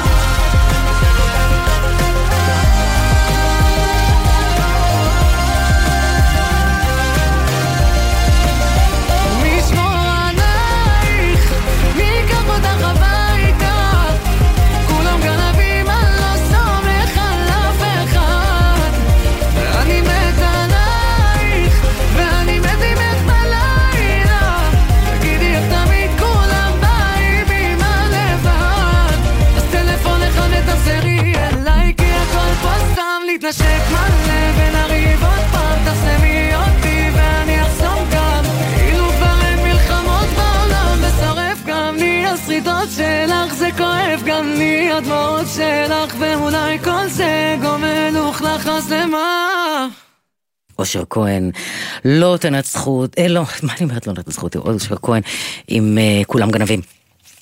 מי ישמור עלייך, מי ייקח אותך הביתה, כולם גנבים, אני לא סומך על אף אחד, ואני מת עלייך, ואני מת ממך בלילה. תגידי איך תמיד כולם באים עם הלבד, אז טלפון אחד ותחזרי אליי, כי הכל פה סתם להתנשק מלא, ונריב עוד פעם, תחסמי אותי ואני אחסום גם, כאילו כבר אין מלחמות בעולם, ושורף גם לי הסריטות שלך, זה כואב גם לי הדמעות שלך, ואולי כל זה גומל וכלך, אז למה? אושר כהן, לא תנצחו, אה לא, מה אני אומרת לא תנצחו, אושר כהן עם uh, כולם גנבים.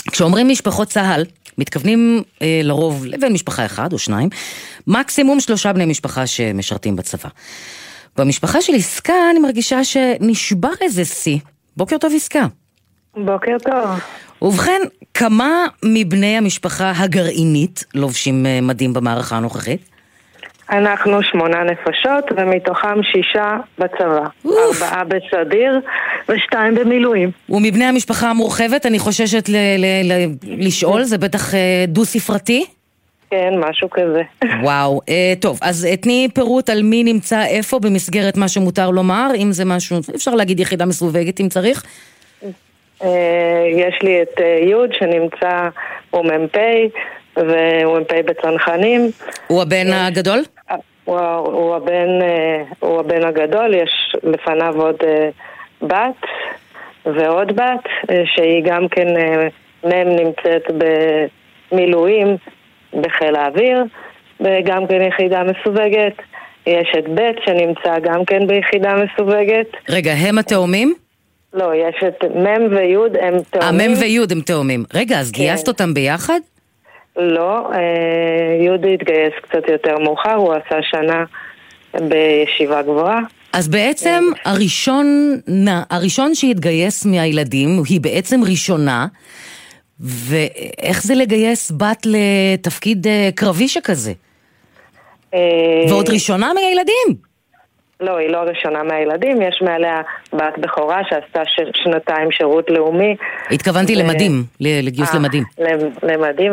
כשאומרים משפחות צה"ל, מתכוונים אה, לרוב לבין משפחה אחד או שניים, מקסימום שלושה בני משפחה שמשרתים בצבא. במשפחה של עסקה אני מרגישה שנשבר איזה סי. בוקר טוב עסקה. בוקר טוב. ובכן, כמה מבני המשפחה הגרעינית לובשים אה, מדים במערכה הנוכחית? אנחנו שמונה נפשות, ומתוכם שישה בצבא. אוף. ארבעה בסדיר ושתיים במילואים. ומבני המשפחה המורחבת, אני חוששת ל- ל- ל- לשאול, זה בטח אה, דו-ספרתי? כן, משהו כזה. וואו, אה, טוב, אז תני פירוט על מי נמצא איפה במסגרת מה שמותר לומר, אם זה משהו, אפשר להגיד יחידה מסווגת אם צריך? אה, יש לי את אה, יוד שנמצא, הוא ממפי, והוא ממפי בצנחנים. הוא הבן הגדול? הוא, הוא, הבן, הוא הבן הגדול, יש לפניו עוד בת ועוד בת, שהיא גם כן, מהם נמצאת במילואים בחיל האוויר, וגם כן יחידה מסווגת. יש את בית שנמצא גם כן ביחידה מסווגת. רגע, הם התאומים? לא, יש את מם ויוד, הם תאומים. המם ויוד הם תאומים. רגע, אז כן. גייסת אותם ביחד? לא, יהודי התגייס קצת יותר מאוחר, הוא עשה שנה בישיבה גבוהה. אז בעצם הראשון, הראשון שהתגייס מהילדים, היא בעצם ראשונה, ואיך זה לגייס בת לתפקיד קרבי שכזה? ועוד ראשונה מהילדים? לא, היא לא ראשונה מהילדים, יש מעליה בת בכורה שעשתה שנתיים שירות לאומי. התכוונתי למדים, לגיוס למדים. למדים.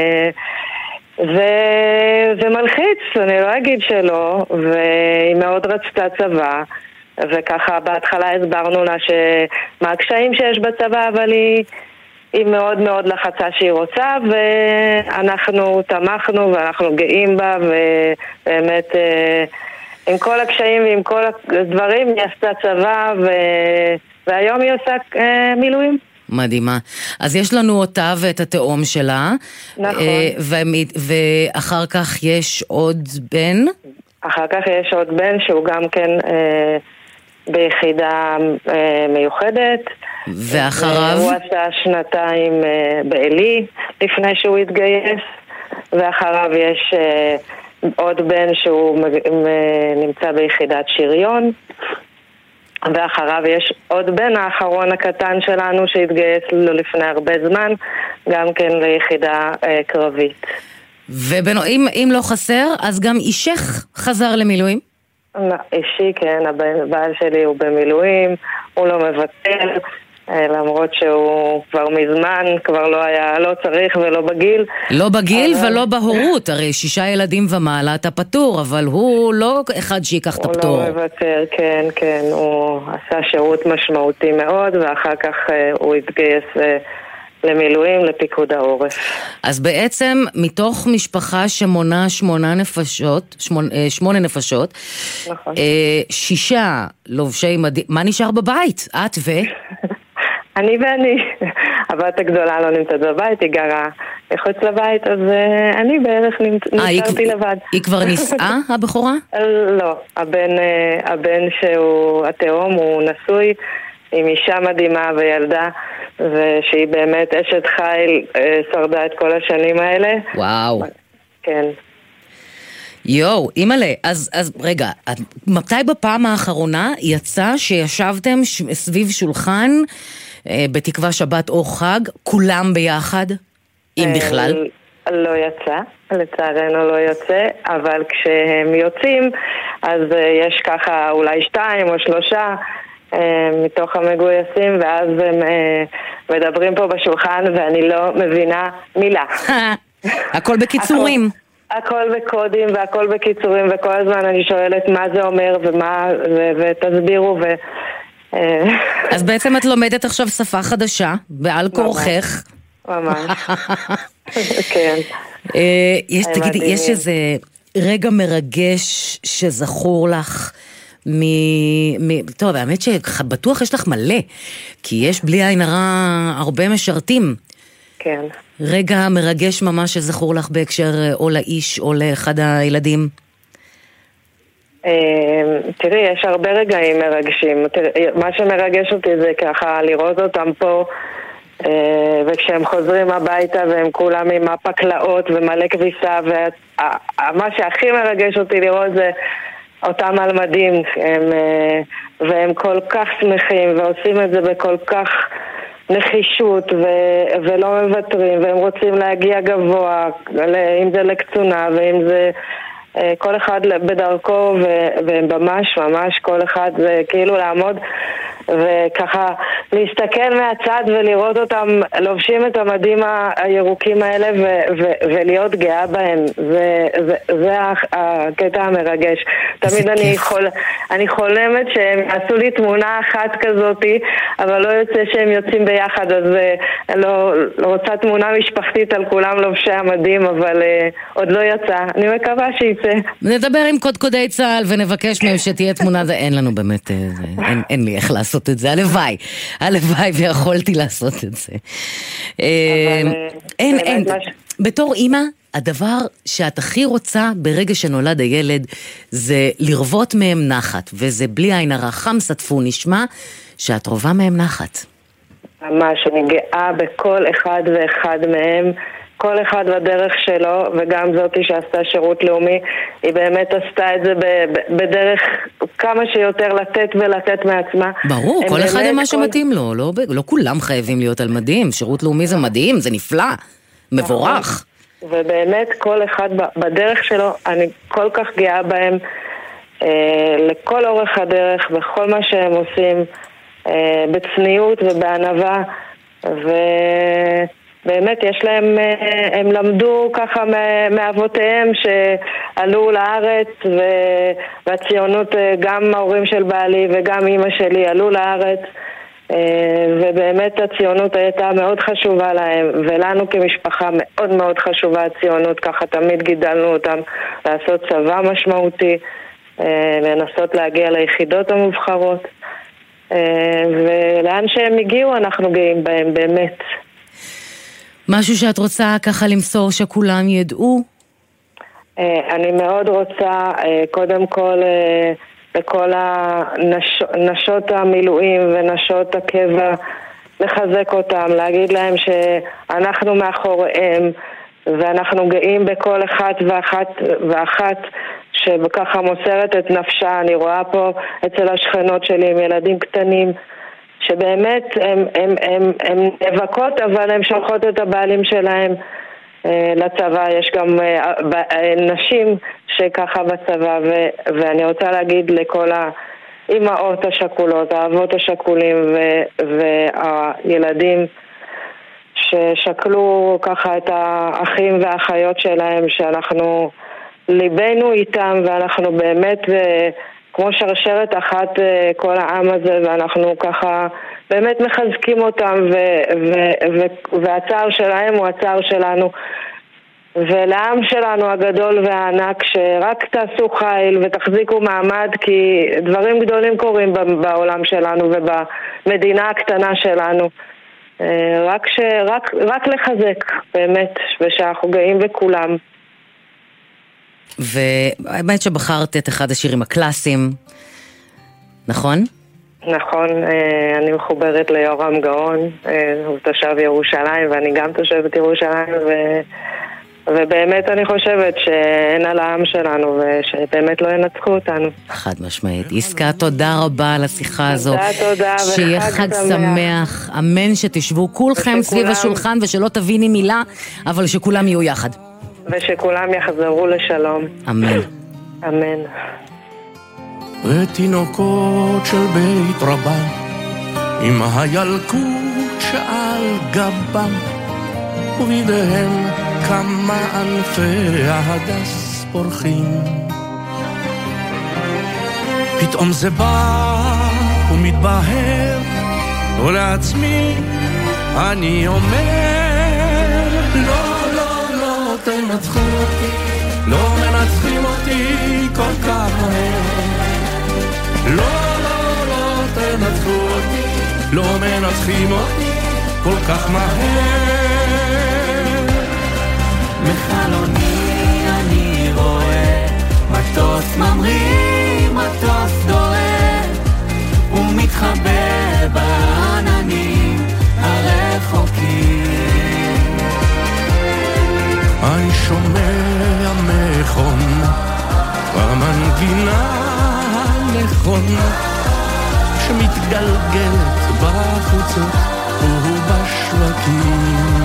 זה מלחיץ, אני לא אגיד שלא, והיא מאוד רצתה צבא, וככה בהתחלה הסברנו לה שמה הקשיים שיש בצבא, אבל היא, היא מאוד מאוד לחצה שהיא רוצה, ואנחנו תמכנו ואנחנו גאים בה, ובאמת עם כל הקשיים ועם כל הדברים היא עשתה צבא, ו... והיום היא עושה אה, מילואים. מדהימה. אז יש לנו אותה ואת התאום שלה. נכון. אה, ו... ואחר כך יש עוד בן? אחר כך יש עוד בן שהוא גם כן אה, ביחידה אה, מיוחדת. ואחריו? הוא עשה שנתיים אה, באלי לפני שהוא התגייס, ואחריו יש... אה, עוד בן שהוא נמצא ביחידת שריון, ואחריו יש עוד בן האחרון הקטן שלנו שהתגייס לו לפני הרבה זמן, גם כן ליחידה אה, קרבית. ואם אם לא חסר, אז גם אישך חזר למילואים? אישי, כן, הבעל שלי הוא במילואים, הוא לא מבטל, למרות שהוא כבר מזמן, כבר לא היה, לא צריך ולא בגיל. לא בגיל אבל... ולא בהורות, הרי שישה ילדים ומעלה אתה פטור, אבל הוא לא אחד שיקח את הפטור. הוא לא מבטר, כן, כן, הוא עשה שירות משמעותי מאוד, ואחר כך הוא התגייס למילואים, לפיקוד העורף. אז בעצם מתוך משפחה שמונה שמונה נפשות, שמונה, שמונה נפשות, נכון. שישה לובשי מדים, מה נשאר בבית? את ו... אני ואני, הבת הגדולה לא נמצאת בבית, היא גרה מחוץ לבית, אז uh, אני בערך נמצאתי לבד. היא כבר נישאה, הבחורה? לא, הבן, uh, הבן שהוא התאום, הוא נשוי עם אישה מדהימה וילדה, ושהיא באמת אשת חיל, uh, שרדה את כל השנים האלה. וואו. כן. יואו, אימאלה, אז, אז רגע, מתי בפעם האחרונה יצא שישבתם סביב שולחן בתקווה שבת או חג, כולם ביחד, אם בכלל? לא יצא, לצערנו לא יוצא, אבל כשהם יוצאים, אז יש ככה אולי שתיים או שלושה מתוך המגויסים, ואז הם מדברים פה בשולחן, ואני לא מבינה מילה. הכל בקיצורים. הכל בקודים והכל בקיצורים, וכל הזמן אני שואלת מה זה אומר ומה, ותסבירו ו... אז בעצם את לומדת עכשיו שפה חדשה, בעל כורכך. ממש. כן. יש, תגידי, יש איזה רגע מרגש שזכור לך מ... מ... טוב, האמת שבטוח יש לך מלא, כי יש בלי עין הרע הרבה משרתים. כן. רגע מרגש ממש שזכור לך בהקשר או לאיש או לאחד הילדים? תראי, יש הרבה רגעים מרגשים. מה שמרגש אותי זה ככה לראות אותם פה וכשהם חוזרים הביתה והם כולם עם הפקלאות ומלא כביסה, ומה שהכי מרגש אותי לראות זה אותם מלמדים, הם, והם כל כך שמחים ועושים את זה בכל כך נחישות ו- ולא מוותרים, והם רוצים להגיע גבוה, אם זה לקצונה ואם זה כל אחד בדרכו, ו- והם ממש ממש כל אחד זה כאילו לעמוד וככה להסתכל מהצד ולראות אותם לובשים את המדים הירוקים האלה ו- ו- ולהיות גאה בהם. זה, זה, זה הקטע המרגש. תמיד אני, חול, אני חולמת שהם יעשו לי תמונה אחת כזאת, אבל לא יוצא שהם יוצאים ביחד, אז אני לא, לא רוצה תמונה משפחתית על כולם לובשי המדים, אבל uh, עוד לא יצא. אני מקווה שיצא. נדבר עם קודקודי צה"ל ונבקש מהם שתהיה תמונה, זה אין לנו באמת, אין, אין לי איך לעשות את זה, הלוואי, הלוואי ויכולתי לעשות את זה. אין, אין, בתור אימא, הדבר שאת הכי רוצה ברגע שנולד הילד זה לרוות מהם נחת, וזה בלי עין הרע, חם סטפו נשמע שאת רובה מהם נחת. ממש, אני גאה בכל אחד ואחד מהם, כל אחד בדרך שלו, וגם זאתי שעשתה שירות לאומי, היא באמת עשתה את זה בדרך כמה שיותר לתת ולתת מעצמה. ברור, כל אחד עם מה שמתאים לו, לא, לא כולם חייבים להיות על מדים, שירות לאומי זה מדהים, זה נפלא, מבורך. ובאמת כל אחד בדרך שלו, אני כל כך גאה בהם, אה, לכל אורך הדרך, בכל מה שהם עושים, אה, בצניעות ובענווה, ובאמת יש להם, אה, הם למדו ככה מאבותיהם שעלו לארץ, והציונות, אה, גם ההורים של בעלי וגם אמא שלי עלו לארץ, ובאמת הציונות הייתה מאוד חשובה להם, ולנו כמשפחה מאוד מאוד חשובה הציונות, ככה תמיד גידלנו אותם לעשות צבא משמעותי, לנסות להגיע ליחידות המובחרות, ולאן שהם הגיעו אנחנו גאים בהם באמת. משהו שאת רוצה ככה למסור שכולם ידעו? אני מאוד רוצה קודם כל לכל הנשות המילואים ונשות הקבע, לחזק אותם, להגיד להם שאנחנו מאחוריהם, ואנחנו גאים בכל אחת ואחת ואחת שככה מוסרת את נפשה. אני רואה פה אצל השכנות שלי עם ילדים קטנים, שבאמת הם, הם, הם, הם נאבקות, אבל הם שולחות את הבעלים שלהם לצבא. יש גם נשים שככה בצבא, ו- ואני רוצה להגיד לכל האימהות השכולות, האבות השכולים ו- והילדים ששקלו ככה את האחים והאחיות שלהם, שאנחנו ליבנו איתם, ואנחנו באמת כמו שרשרת אחת כל העם הזה, ואנחנו ככה באמת מחזקים אותם, ו- ו- ו- והצער שלהם הוא הצער שלנו, ולעם שלנו הגדול והענק, שרק תעשו חיל ותחזיקו מעמד, כי דברים גדולים קורים בעולם שלנו ובמדינה הקטנה שלנו. רק, ש, רק, רק לחזק באמת, ושאנחנו גאים בכולם. והאמת שבחרת את אחד השירים הקלאסיים, נכון? נכון, אני מחוברת ליורם גאון, הוא תושב ירושלים ואני גם תושבת ירושלים, ו... ובאמת אני חושבת שאין על העם שלנו ושבאמת לא ינצחו אותנו. חד משמעית. עסקה, תודה רבה על השיחה הזו. תודה, תודה. שיהיה חג שמח. אמן שתשבו כולכם סביב השולחן ושלא תביני מילה, אבל שכולם יהיו יחד. ושכולם יחזרו לשלום. אמן. אמן. ותינוקות של בית רבן עם הילקוט שעל גבם ובידיהם כמה אלפי ההדס פורחים. פתאום זה בא ומתבהר, ולעצמי אני אומר, לא, לא, לא תנצחו אותי, לא מנצחים אותי כל כך מהר. לא, לא, לא תנצחו אותי, לא מנצחים אותי כל כך מהר. מחלוני אני רואה מטוס ממריא, מטוס דוהר ומתחבא בעננים הרחוקים. אני שומע מכונה במנגינה נכונה שמתגלגלת בחוצות ובשווקים,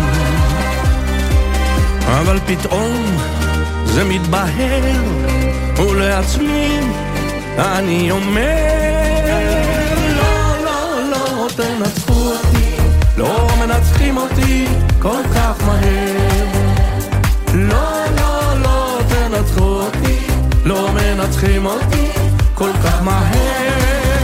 אבל פתאום זה מתבהר ולעצמי אני אומר לא, לא, לא תנצחו אותי, לא מנצחים אותי כל כך מהר, לא, לא, לא תנצחו אותי, לא מנצחים אותי כל כך מהר.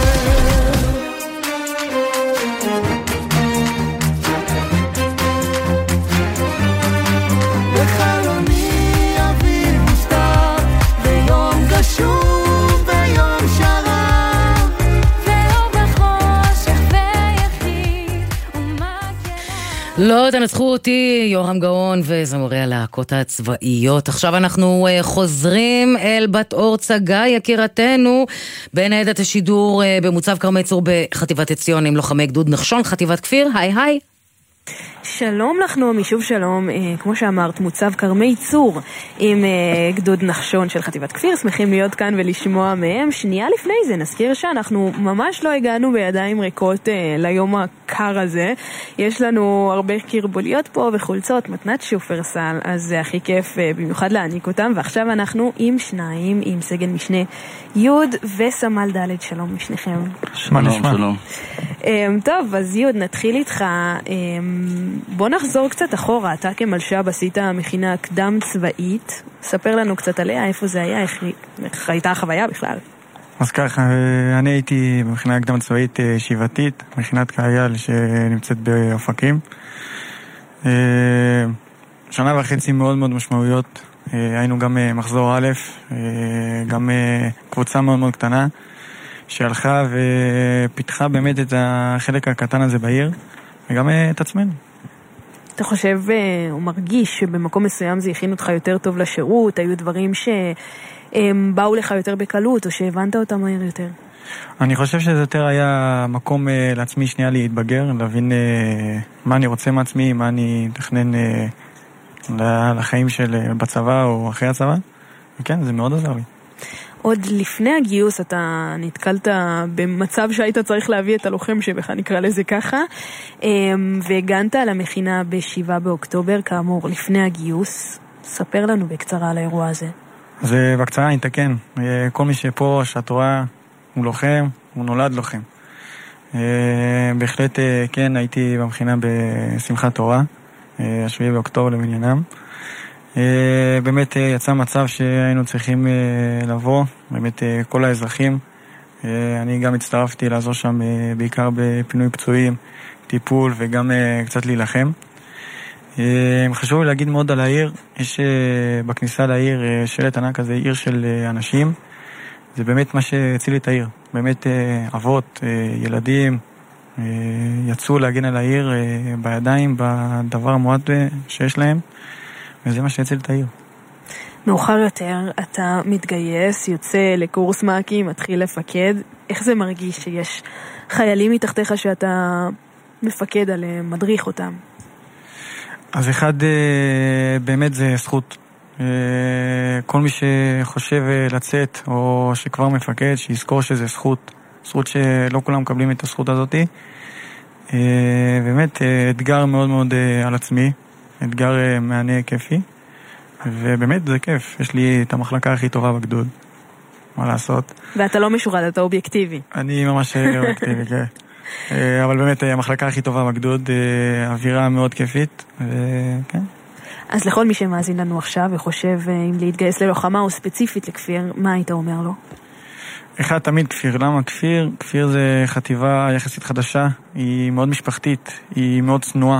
בחלוני אביב מוסתר ביום גשום ביום שרב ואור בחושך ויחיד ומגן. לא תנצחו אותי, יורם גאון וזמורי הלהקות הצבאיות. עכשיו אנחנו uh, חוזרים אל בת אור צגה, יקירתנו, בניידת השידור uh, במוצב כרמי צור בחטיבת עציון עם לוחמי גדוד נחשון, חטיבת כפיר. היי היי. שלום לך נעמי, שוב שלום, אה, כמו שאמרת, מוצב כרמי צור עם אה, גדוד נחשון של חטיבת כפיר, שמחים להיות כאן ולשמוע מהם. שנייה לפני זה, נזכיר שאנחנו ממש לא הגענו בידיים ריקות אה, ליום הקר הזה, יש לנו הרבה קרבוליות פה וחולצות, מתנת שופרסל, אז זה הכי כיף אה, במיוחד להעניק אותם, ועכשיו אנחנו עם שניים, עם סגן משנה יוד וסמל ד', שלום משניכם. שלום, שלום. אה, טוב, אז יוד, נתחיל איתך. אה, בוא נחזור קצת אחורה, אתה כמלשב עשית מכינה קדם צבאית, ספר לנו קצת עליה, איפה זה היה, איך, איך הייתה החוויה בכלל? אז ככה, אני הייתי במכינה קדם צבאית שיבתית, מכינת קהיל שנמצאת באופקים. שנה וחצי מאוד מאוד משמעויות, היינו גם מחזור א', גם קבוצה מאוד מאוד קטנה, שהלכה ופיתחה באמת את החלק הקטן הזה בעיר, וגם את עצמנו. אתה חושב או מרגיש שבמקום מסוים זה הכין אותך יותר טוב לשירות, היו דברים שהם באו לך יותר בקלות, או שהבנת אותם מהר יותר? אני חושב שזה יותר היה מקום לעצמי שנייה להתבגר, להבין מה אני רוצה מעצמי, מה אני מתכנן לחיים של בצבא או אחרי הצבא, וכן, זה מאוד עזר לי. עוד לפני הגיוס אתה נתקלת במצב שהיית צריך להביא את הלוחם שבך, נקרא לזה ככה, והגנת על המכינה בשבעה באוקטובר, כאמור, לפני הגיוס. ספר לנו בקצרה על האירוע הזה. אז בקצרה אני אתקן. כל מי שפה, שהתורה הוא לוחם, הוא נולד לוחם. בהחלט כן, הייתי במכינה בשמחת תורה, השביעי באוקטובר למניינם. באמת יצא מצב שהיינו צריכים לבוא, באמת כל האזרחים. אני גם הצטרפתי לעזור שם בעיקר בפינוי פצועים, טיפול וגם קצת להילחם. חשוב לי להגיד מאוד על העיר, יש בכניסה לעיר שלט ענק כזה, עיר של אנשים. זה באמת מה שהציל את העיר. באמת אבות, ילדים, יצאו להגן על העיר בידיים, בדבר המועט שיש להם. וזה מה שהציל את העיר. מאוחר יותר, אתה מתגייס, יוצא לקורס מ"כים, מתחיל לפקד. איך זה מרגיש שיש חיילים מתחתיך שאתה מפקד עליהם, מדריך אותם? אז אחד, באמת זה זכות. כל מי שחושב לצאת, או שכבר מפקד, שיזכור שזה זכות. זכות שלא כולם מקבלים את הזכות הזאת. באמת, אתגר מאוד מאוד על עצמי. אתגר מענה כיפי, ובאמת זה כיף. יש לי את המחלקה הכי טובה בגדוד, מה לעשות. ואתה לא משורד, אתה אובייקטיבי. אני ממש אובייקטיבי, כן. אבל באמת המחלקה הכי טובה בגדוד, אווירה מאוד כיפית, וכן. אז לכל מי שמאזין לנו עכשיו וחושב אם להתגייס ללוחמה או ספציפית לכפיר, מה היית אומר לו? אחד, תמיד כפיר. למה כפיר? כפיר זה חטיבה יחסית חדשה, היא מאוד משפחתית, היא מאוד צנועה.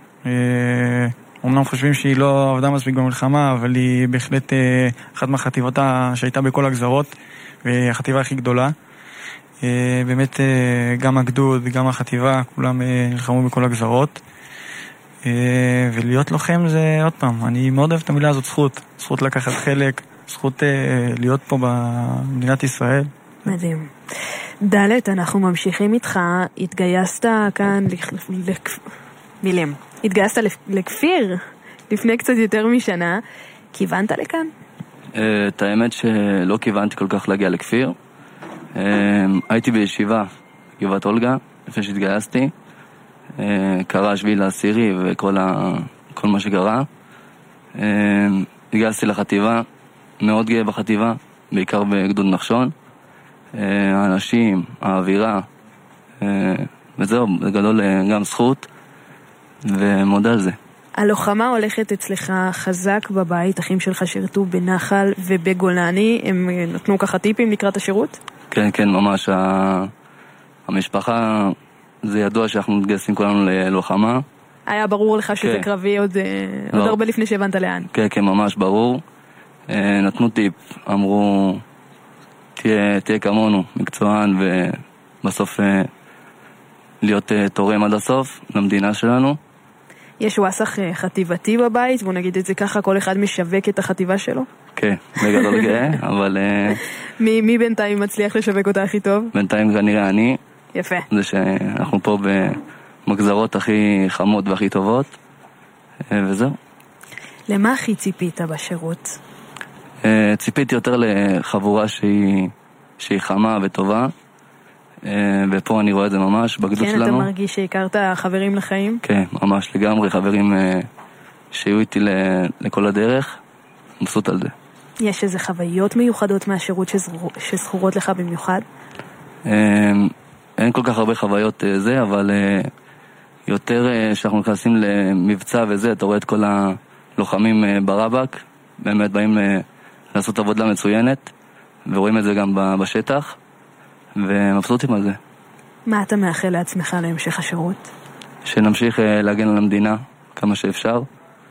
אומנם חושבים שהיא לא עבדה מספיק במלחמה, אבל היא בהחלט אחת מהחטיבות שהייתה בכל הגזרות, והחטיבה הכי גדולה. באמת גם הגדוד וגם החטיבה, כולם נלחמו בכל הגזרות. ולהיות לוחם זה, עוד פעם, אני מאוד אוהב את המילה הזאת, זכות. זכות לקחת חלק, זכות להיות פה במדינת ישראל. מדהים. דלת, אנחנו ממשיכים איתך, התגייסת כאן, מילים, התגייסת לכפיר לפני קצת יותר משנה. כיוונת לכאן? את האמת שלא כיוונתי כל כך להגיע לכפיר. הייתי בישיבה גבעת אולגה לפני שהתגייסתי. קרה שביעי לעשירי וכל ה... כל מה שקרה. התגייסתי לחטיבה, מאוד גאה בחטיבה, בעיקר בגדוד נחשון. האנשים, האווירה, וזהו, בגדול גם זכות, ומודה על זה. הלוחמה הולכת אצלך חזק בבית, אחים שלך שירתו בנחל ובגולני, הם נתנו ככה טיפים לקראת השירות? כן, כן, ממש. המשפחה, זה ידוע שאנחנו מתגייסים כולנו ללוחמה. היה ברור לך שזה כן. קרבי עוד, עוד הרבה לפני שהבנת לאן? כן, כן, ממש ברור. נתנו טיפ, אמרו, תהיה, תהיה כמונו, מקצוען, ובסוף להיות תורם עד הסוף למדינה שלנו. יש וואסך חטיבתי בבית, בוא נגיד את זה ככה, כל אחד משווק את החטיבה שלו? כן, בגדול גאה, אבל... מי, מי בינתיים מצליח לשווק אותה הכי טוב? בינתיים כנראה אני. יפה. זה שאנחנו פה במגזרות הכי חמות והכי טובות, וזהו. למה הכי ציפית בשירות? ציפיתי יותר לחבורה שהיא, שהיא חמה וטובה, ופה אני רואה את זה ממש בגדוד כן, שלנו. כן, אתה מרגיש שהכרת חברים לחיים? כן, ממש לגמרי, חברים שיהיו איתי לכל הדרך, מבסוט על זה. יש איזה חוויות מיוחדות מהשירות שזכורות לך במיוחד? אין כל כך הרבה חוויות זה, אבל יותר שאנחנו נכנסים למבצע וזה, אתה רואה את כל הלוחמים ברבק, באמת באים לעשות עבודה מצוינת, ורואים את זה גם בשטח, ומבסוטים על זה. מה אתה מאחל לעצמך להמשך השירות? שנמשיך להגן על המדינה כמה שאפשר,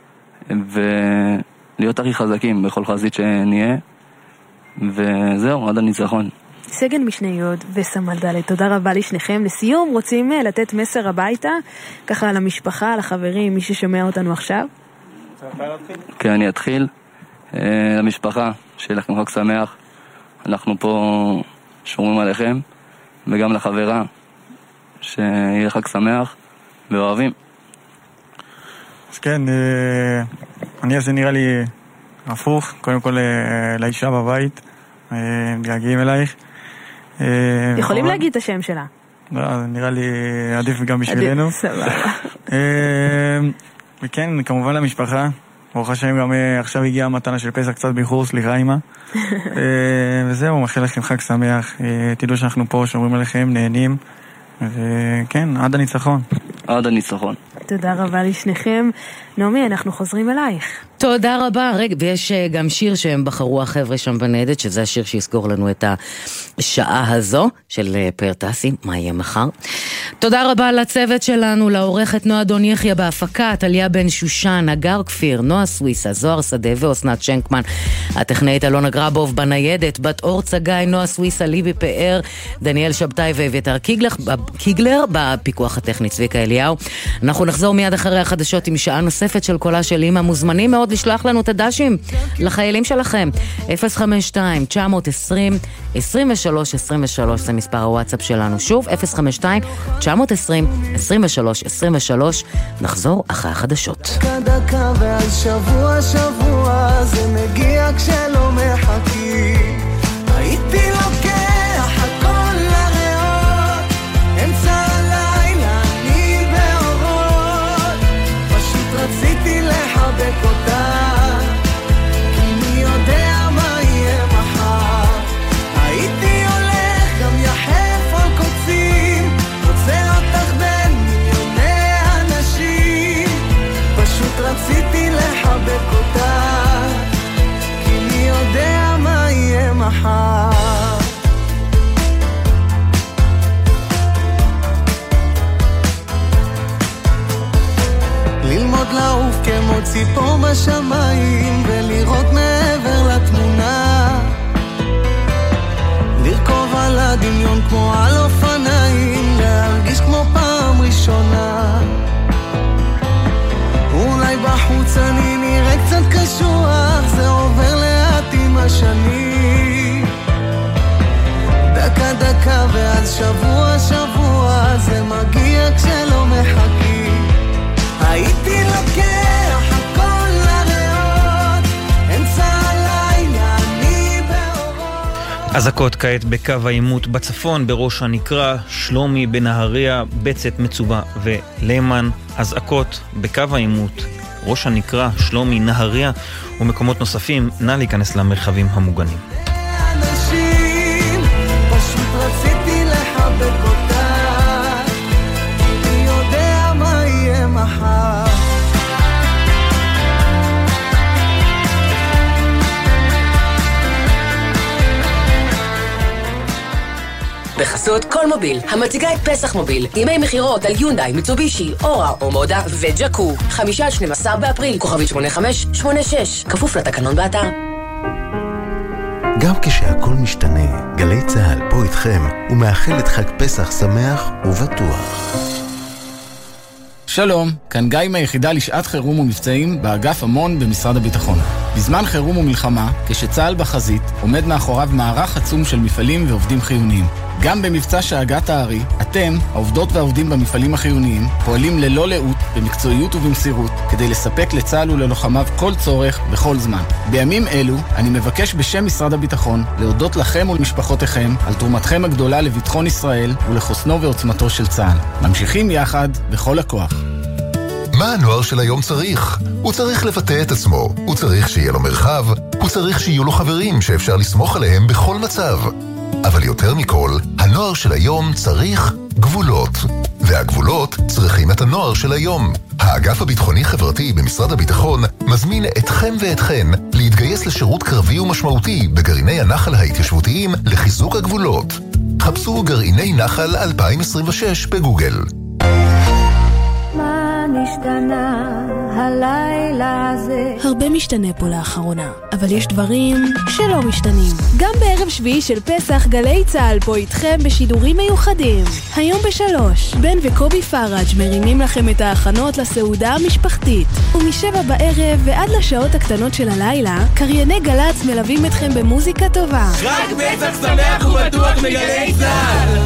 ולהיות הכי חזקים בכל חזית שנהיה, וזהו, עד הניצחון. סגן משנה יוד וסמל ד', תודה רבה לשניכם. לסיום, רוצים לתת מסר הביתה, ככה למשפחה, לחברים, מי ששומע אותנו עכשיו? כן, אני אתחיל. למשפחה, שיהיה לכם חג שמח. אנחנו פה שומרים עליכם, וגם לחברה, שיהיה חג שמח ואוהבים. אז כן, אני אז נראה לי הפוך, קודם כל לאישה בבית, מתגעגעים אלייך. יכולים להגיד את השם שלה? לא, נראה לי עדיף גם בשבילנו. סבבה. וכן, כמובן למשפחה, ברוך השם גם עכשיו הגיעה המתנה של פסח קצת באיחור, סליחה אמא. וזהו, מאחל לכם חג שמח, תדעו שאנחנו פה שומרים עליכם, נהנים, וכן, עד הניצחון. עד הניצחון. תודה רבה לשניכם. נעמי, אנחנו חוזרים אלייך. תודה רבה. רגע, ויש גם שיר שהם בחרו החבר'ה שם בניידת, שזה השיר שיסגור לנו את השעה הזו של פאר טסי, מה יהיה מחר. תודה רבה לצוות שלנו, לעורכת נועה דון יחיה בהפקה, טליה בן שושן, אגר כפיר, נועה סוויסה, זוהר שדה ואוסנת שנקמן, הטכנאית אלונה גרבוב בניידת, בת אור צגי, נועה סוויסה, ליבי פאר, דניאל שבתאי ואביתר קיגלר, בפיקוח הטכני צביקה אליהו. אנחנו נחזור מיד אחרי החדשות עם שעה נוספת של קולה של אמא. מוזמנים מאוד לשלוח לנו את הדשים לחיילים שלכם. אפס חמש שתיים תשע עשרים עשרים ושלוש עשרים ושלוש זה מספר הוואטסאפ שלנו. שוב, אפס חמש שתיים תשע עשרים עשרים ושלוש עשרים ושלוש. נחזור אחרי החדשות. דקה ועל שבוע שבוע זה מגיע כשלא מחכים. הייתי לוקח הכל לריאות אמצע הלילה אני באורות פשוט רציתי לחבק אותה כי מי יודע מה יהיה מחר. הייתי הולך גם יחף על קוצים רוצה אותך בין מיליוני אנשים פשוט רציתי לחבק אותה כי מי יודע מה יהיה מחר. ללמוד לעוף כמו ציפור בשמיים ולראות מעבר לתמונה לרכוב על הדמיון כמו על אופניים להרגיש כמו פעם ראשונה. אולי בחוץ אני נראה קצת קשוח זה עובר לאט עם השנים דקה דקה ואז שבוע שבוע זה מגיע כשלא מחכים. הייתי לוקח הכל אזעקות כעת בקו העימות בצפון, בראש הנקרה, שלומי, בנהריה, בצת, מצובה ולמן. אזעקות בקו העימות, ראש הנקרה, שלומי, נהריה ומקומות נוספים. נא להיכנס למרחבים המוגנים. אנשים, פשוט רציתי לחבק אותה, אני יודע מה יהיה מחר. בחסות כל מוביל, המציגה את פסח מוביל, ימי מחירות על יונדאי, מיצובישי, אורה, אומודה וג'קו. חמישה עד שנים עשר באפריל, כוכבית שמונה חמש שמונה שש, כפוף לתקנון באתר. גם כשהכל משתנה, גלי צהל פה איתכם ומאחלת חג פסח שמח ובטוח. שלום, כאן גיא מהיחידה לשעת חירום ומבצעים באגף המון במשרד הביטחון. בזמן חירום ומלחמה, כשצהל בחזית, עומד מאחוריו מערך עצום של מפעלים ועובדים חיוניים. גם במבצע שהגת הארי, אתם, העובדות והעובדים במפעלים החיוניים, פועלים ללא לאות, במקצועיות ובמסירות, כדי לספק לצהל וללוחמיו כל צורך בכל זמן. בימים אלו, אני מבקש בשם משרד הביטחון להודות לכם ולמשפחותיכם על תרומתכם הגדולה לביטחון ישראל ולחוסנו ועוצמתו של צהל. ממשיכים יחד בכל הכוח. מה הנוער של היום צריך? הוא צריך לבטא את עצמו, הוא צריך שיהיה לו מרחב, הוא צריך שיהיו לו חברים שאפשר לסמוך עליהם בכל מצב. אבל יותר מכל, הנוער של היום צריך גבולות. והגבולות צריכים את הנוער של היום. האגף הביטחוני חברתי במשרד הביטחון מזמין אתכם ואתכן להתגייס לשירות קרבי ומשמעותי בגרעיני הנחל ההתיישבותיים לחיזוק הגבולות. חפשו גרעיני נחל אלפיים עשרים ושש בגוגל. מה נשתנה הלילה הזה? הרבה משתנה פה לאחרונה, אבל יש דברים שלא משתנים. גם בערב שביעי של פסח גלי צהל פה איתכם בשידורים מיוחדים. היום בשלוש, בן וקובי פראג' מרימים לכם את ההכנות לסעודה המשפחתית. ומשבע בערב ועד לשעות הקטנות של הלילה, קרייני גלץ מלווים אתכם במוזיקה טובה. חג פסח שמח ובטוח בגלי צהל.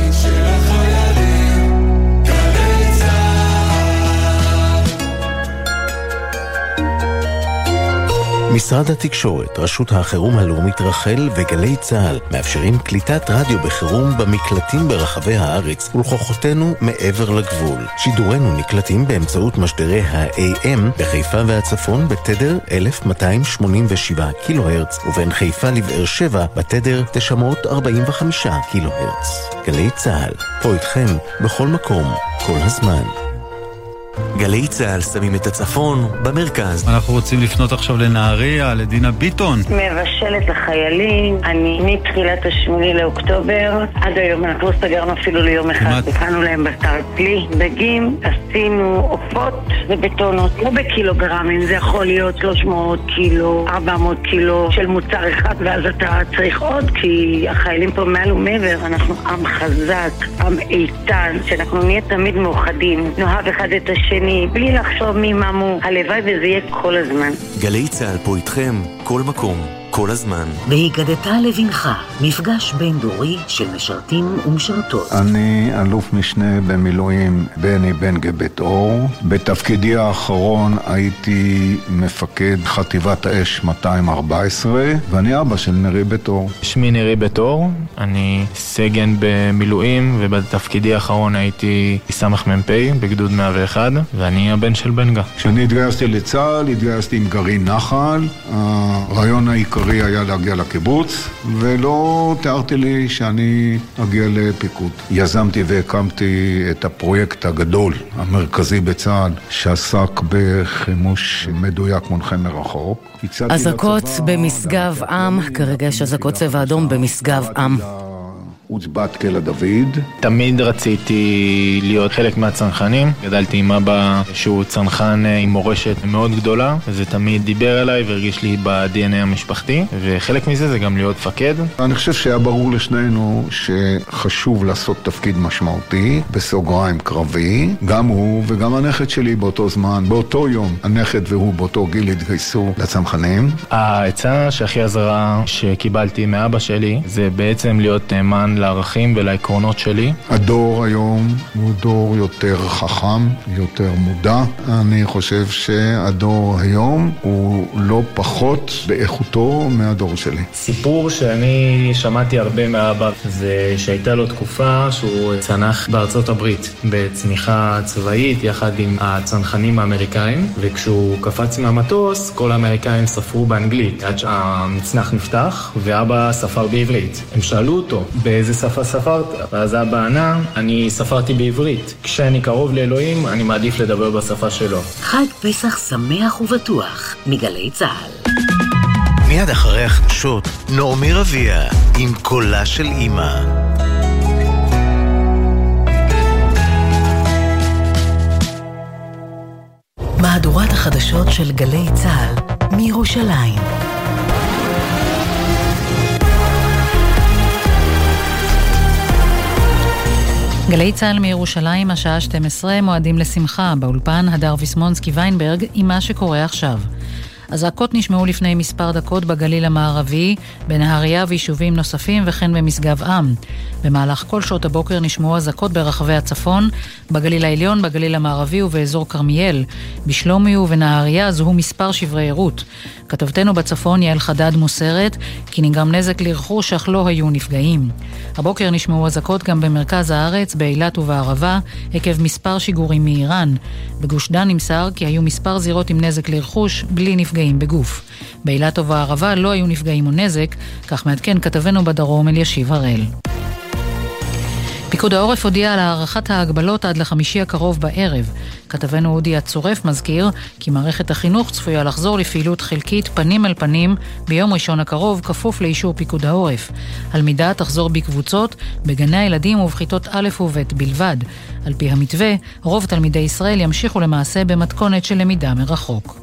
משרד התקשורת, רשות החירום הלאומית רחל וגלי צהל מאפשרים קליטת רדיו בחירום במקלטים ברחבי הארץ ולכוחותינו מעבר לגבול. שידורנו נקלטים באמצעות משדרי ה-איי אם בחיפה והצפון בתדר אלף מאתיים שמונים ושבע קילו הרץ ובין חיפה לבאר שבע בתדר תשע מאות ארבעים וחמש קילו הרץ. גלי צהל, פה איתכם בכל מקום, כל הזמן. גלי צהל שמים את הצפון במרכז. אנחנו רוצים לפנות עכשיו לנהריה, לדינה ביטון. מבשלת לחיילים, אני מתחילת השמיני לאוקטובר, עד היום אנחנו סגרנו אפילו ליום אחד. הכנו להם בשר פלי, דגים, עשינו עופות ובטונות, לא בקילוגרמים, זה יכול להיות שלוש מאות קילו, ארבע מאות קילו של מוצר אחד, ואז אתה צריך עוד, כי החיילים פה מעל ומעבר, אנחנו עם חזק, עם איתן, שאנחנו נהיה תמיד מאוחדים, נאהב אחד את השני, בלי לחשוב מי ממו, הלוואי וזה יהיה כל הזמן. גלי צהל פה איתכם, כל מקום, כל הזמן. והגדת לבנך, מפגש בין דורי של משרתים ומשרתות. אני אלוף משנה במילואים בני בן גבט אור. בתפקידי האחרון הייתי מפקד חטיבת האש מאתיים וארבע עשרה, ואני אבא של נרי בית אור. שמי נרי בית אור, אני סגן במילואים, ובתפקידי האחרון הייתי סמך מ"פ בגדוד מאה ואחת, ואני הבן של בנגה. כשאני התגייסתי לצה"ל, התגייסתי עם גרעין נחל. הרעיון העיקרי היה להגיע לקיבוץ, ולא תיארתי לי שאני אגיע לפיקוד. יזמתי והקמתי את הפרויקט הגדול, המרכזי בצה"ל, שעסק בחימוש מדויק מונחה מרחוק. אזעקות במשגב עם, כרגע יש אזעקות צבע אדום במשגב עם. הוצבת קלע דוד. תמיד רציתי להיות חלק מהצנחנים. גדלתי עם אבא שהוא צנחן עם מורשת מאוד גדולה, וזה תמיד דיבר אליי והרגיש לי ב-די אן איי המשפחתי, וחלק מזה זה גם להיות מפקד. אני חושב שהיה ברור לשנינו שחשוב לעשות תפקיד משמעותי, בסוגריים קרבי. גם הוא וגם הנכד שלי באותו זמן, באותו יום, הנכד והוא באותו גיל התגייסו לצנחנים. העצה שהכי עזרה שקיבלתי מאבא שלי זה בעצם להיות נאמן לערכים ולעקרונות שלי. הדור היום הוא דור יותר חכם, יותר מודע. אני חושב שהדור היום הוא לא פחות באיכותו מהדור שלי. סיפור שאני שמעתי הרבה מאבא זה שהייתה לו תקופה שהוא צנח בארצות הברית בצניחה צבאית יחד עם הצנחנים האמריקאים, וכשהוא קפץ מהמטוס כל האמריקאים ספרו באנגלית עד שהמצנח נפתח ואבא ספר בעברית. הם שאלו אותו באיזה שפה ספרת? ואז אבא ענה, אני ספרתי בעברית. כשאני קרוב לאלוהים אני מעדיף לדבר בשפה שלו. חג פסח שמח ובטוח מגלי צהל. מיד אחרי החדשות, נעמי רביע עם קולה של אמא. מהדורת החדשות של גלי צהל מירושלים. גלי צהל מירושלים, השעה שתים עשרה, מועדים לשמחה, באולפן הדר ויסמונסקי ויינברג עם מה שקורה עכשיו. הזעקות נשמעו לפני מספר דקות בגליל המערבי, בנהריה ויישובים נוספים וכן במשגב עם. במהלך כל שעות הבוקר נשמעו הזעקות ברחבי הצפון, בגליל העליון, בגליל המערבי ובאזור כרמיאל. בשלומי ובנהריה זוהו מספר שברי עירות. כתבתנו בצפון יעל חדד מוסרת כי נגרם נזק לרכוש אך לא היו נפגעים. הבוקר נשמעו הזעקות גם במרכז הארץ, באילת ובערבה, עקב מספר שיגורים מאיראן. בגוש דן נמסר כי היו מספר זירות עם נזק לרכוש בלי נפגעים בגוף. באילת ובערבה לא היו נפגעים או נזק, כך מעדכן כתבנו בדרום אלישיב הראל. פיקוד העורף הודיע על הערכת ההגבלות עד לחמישי הקרוב בערב. כתבנו אודי הצורף מזכיר כי מערכת החינוך צפויה לחזור לפעילות חלקית פנים אל פנים ביום ראשון הקרוב, כפוף לאישור פיקוד העורף. הלמידה תחזור בקבוצות בגני הילדים ובכיתות א' וב' בלבד. על פי המתווה, רוב תלמידי ישראל ימשיכו למעשה במתכונת של למידה מרחוק.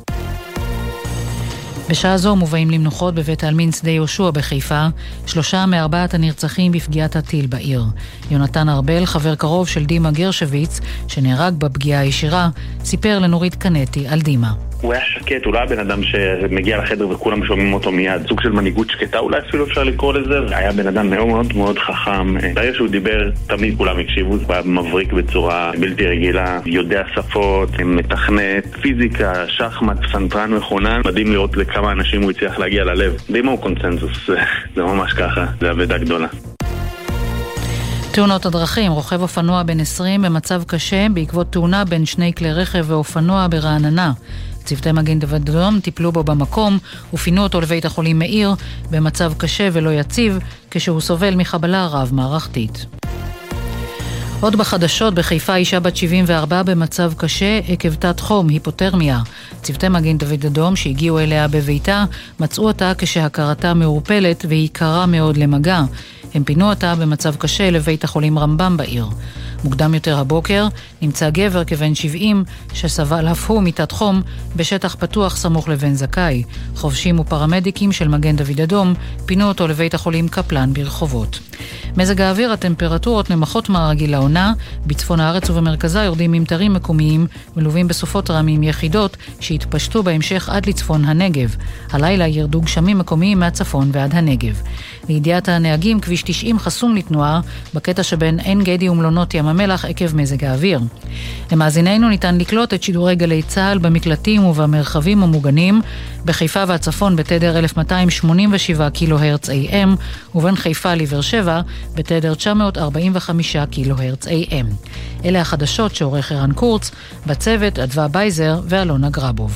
בשעה זו מובאים למנוחות בבית העלמין שדה יהושע בחיפה שלושה מארבעת הנרצחים בפגיעת הטיל בעיר. יונתן ארבל, חבר קרוב של דימה גרשוויץ, שנהרג בפגיעה הישירה, סיפר לנורית קנטי על דימה. הוא היה שקט, הוא לא היה בן אדם שמגיע לחדר וכולם שומעים אותו מיד. סוג של מנהיגות שקטה, אולי אפילו אפשר לקרוא לזה. היה בן אדם מאוד מאוד מאוד חכם. ברגע שהוא דיבר, תמיד כולם הקשיבו. הוא היה מבריק בצורה בלתי רגילה, יודע שפות, מתכנת, פיזיקה, שחמט, פסנתרן מכונן. מדהים לראות לכמה אנשים הוא הצליח להגיע ללב. דימה הוא קונצנזוס, זה ממש ככה, זה עבודה גדולה. תאונות הדרכים, רוכב אופנוע בן עשרים במצב קשה בעקבות תאונה בין שני כלי רכב ואופנוע ברעננה. צוותי מגן דוד אדום טיפלו בו במקום ופינו אותו לבית החולים מאיר במצב קשה ולא יציב כשהוא סובל מחבלה רב מערכתית. עוד בחדשות, בחיפה אישה בת שבעים וארבע במצב קשה עקב תת חום, היפותרמיה. צוותי מגן דוד אדום שהגיעו אליה בביתה מצאו אותה כשהכרתה מעורפלת והיא קרה מאוד למגע. הם פינו אותה במצב קשה לבית החולים רמב"ם בעיר. מוקדם יותר הבוקר נמצא גבר כבן שבעים שסבל אף הוא מתת חום בשטח פתוח סמוך לבן זכאי. חובשים ופרמדיקים של מגן דוד אדום פינו אותו לבית החולים קפלן ברחובות. מזג האוויר, הטמפרטורות נמוכות מהרגיל לעונה, בצפון הארץ ובמרכזה יורדים ממטרים מקומיים מלווים בסופות רעמים יחידות שהתפשטו בהמשך עד לצפון הנגב. הלילה ירדו גשמים מקומיים מהצפון ועד הנגב. לידיעת הנהגים, כביש תשעים חסום לתנועה בקטע שבין עין גדי ומלונות ים המלח עקב מזג האוויר. למאזיננו ניתן לקלוט את שידורי גלי צהל במקלטים ובמרחבים המוגנים בחיפה והצפון בתדר אלף מאתיים שמונים ושבע קילו הרץ איי אם ובין חיפה לבאר שבע בתדר תשע מאות ארבעים וחמש קילו הרץ איי אם. אלה החדשות שעורך ערן קורץ, בצוות אדווה בייזר ואלונה גרבוב.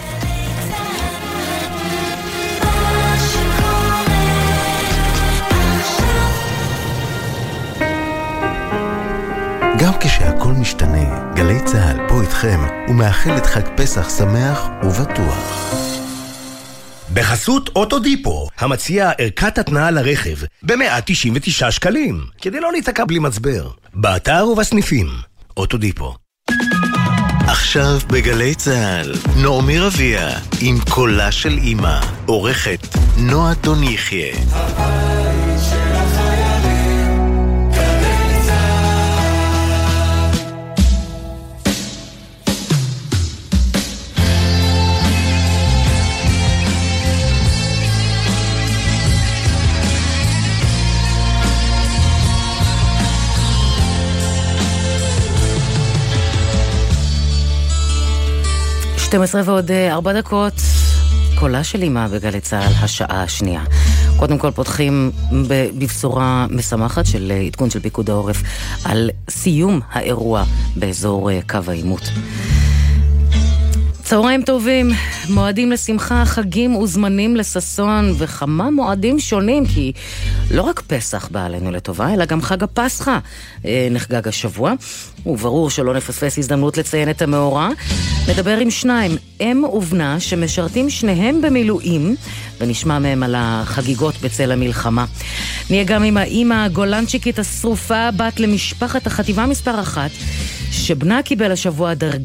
גם כשהכל משתנה, גלי צהל פה איתכם ומאחלת חג פסח שמח ובטוח. בחסות אוטודיפו, המציע ערכת התנאה לרכב ב-מאה תשעים ותשעה שקלים, כדי לא להתעכב בלי מצבר. באתר ובסניפים, אוטודיפו. עכשיו בגלי צהל, נעמי רביע עם קולה של אמא, עורכת נועה דון יחיה. שתים עשרה ועוד ארבע דקות, קולה של אמא בגלי צהל, השעה השנייה. קודם כל פותחים בבשורה משמחת של עדכון של פיקוד העורף על סיום האירוע באזור קו העימות. צהריים טובים, מועדים לשמחה, חגים וזמנים לססון וכמה מועדים שונים, כי לא רק פסח בא עלינו לטובה, אלא גם חג הפסחה נחגג השבוע, וברור שלא נפספס הזדמנות לציין את המאורע. נדבר עם שניים, אם ובנה שמשרתים שניהם במילואים, ונשמע מהם על החגיגות בצל המלחמה. נהיה גם עם האמא הגולנצ'יקית השרופה, בת למשפחת החטיבה מספר אחת, שבנה קיבל השבוע דרגה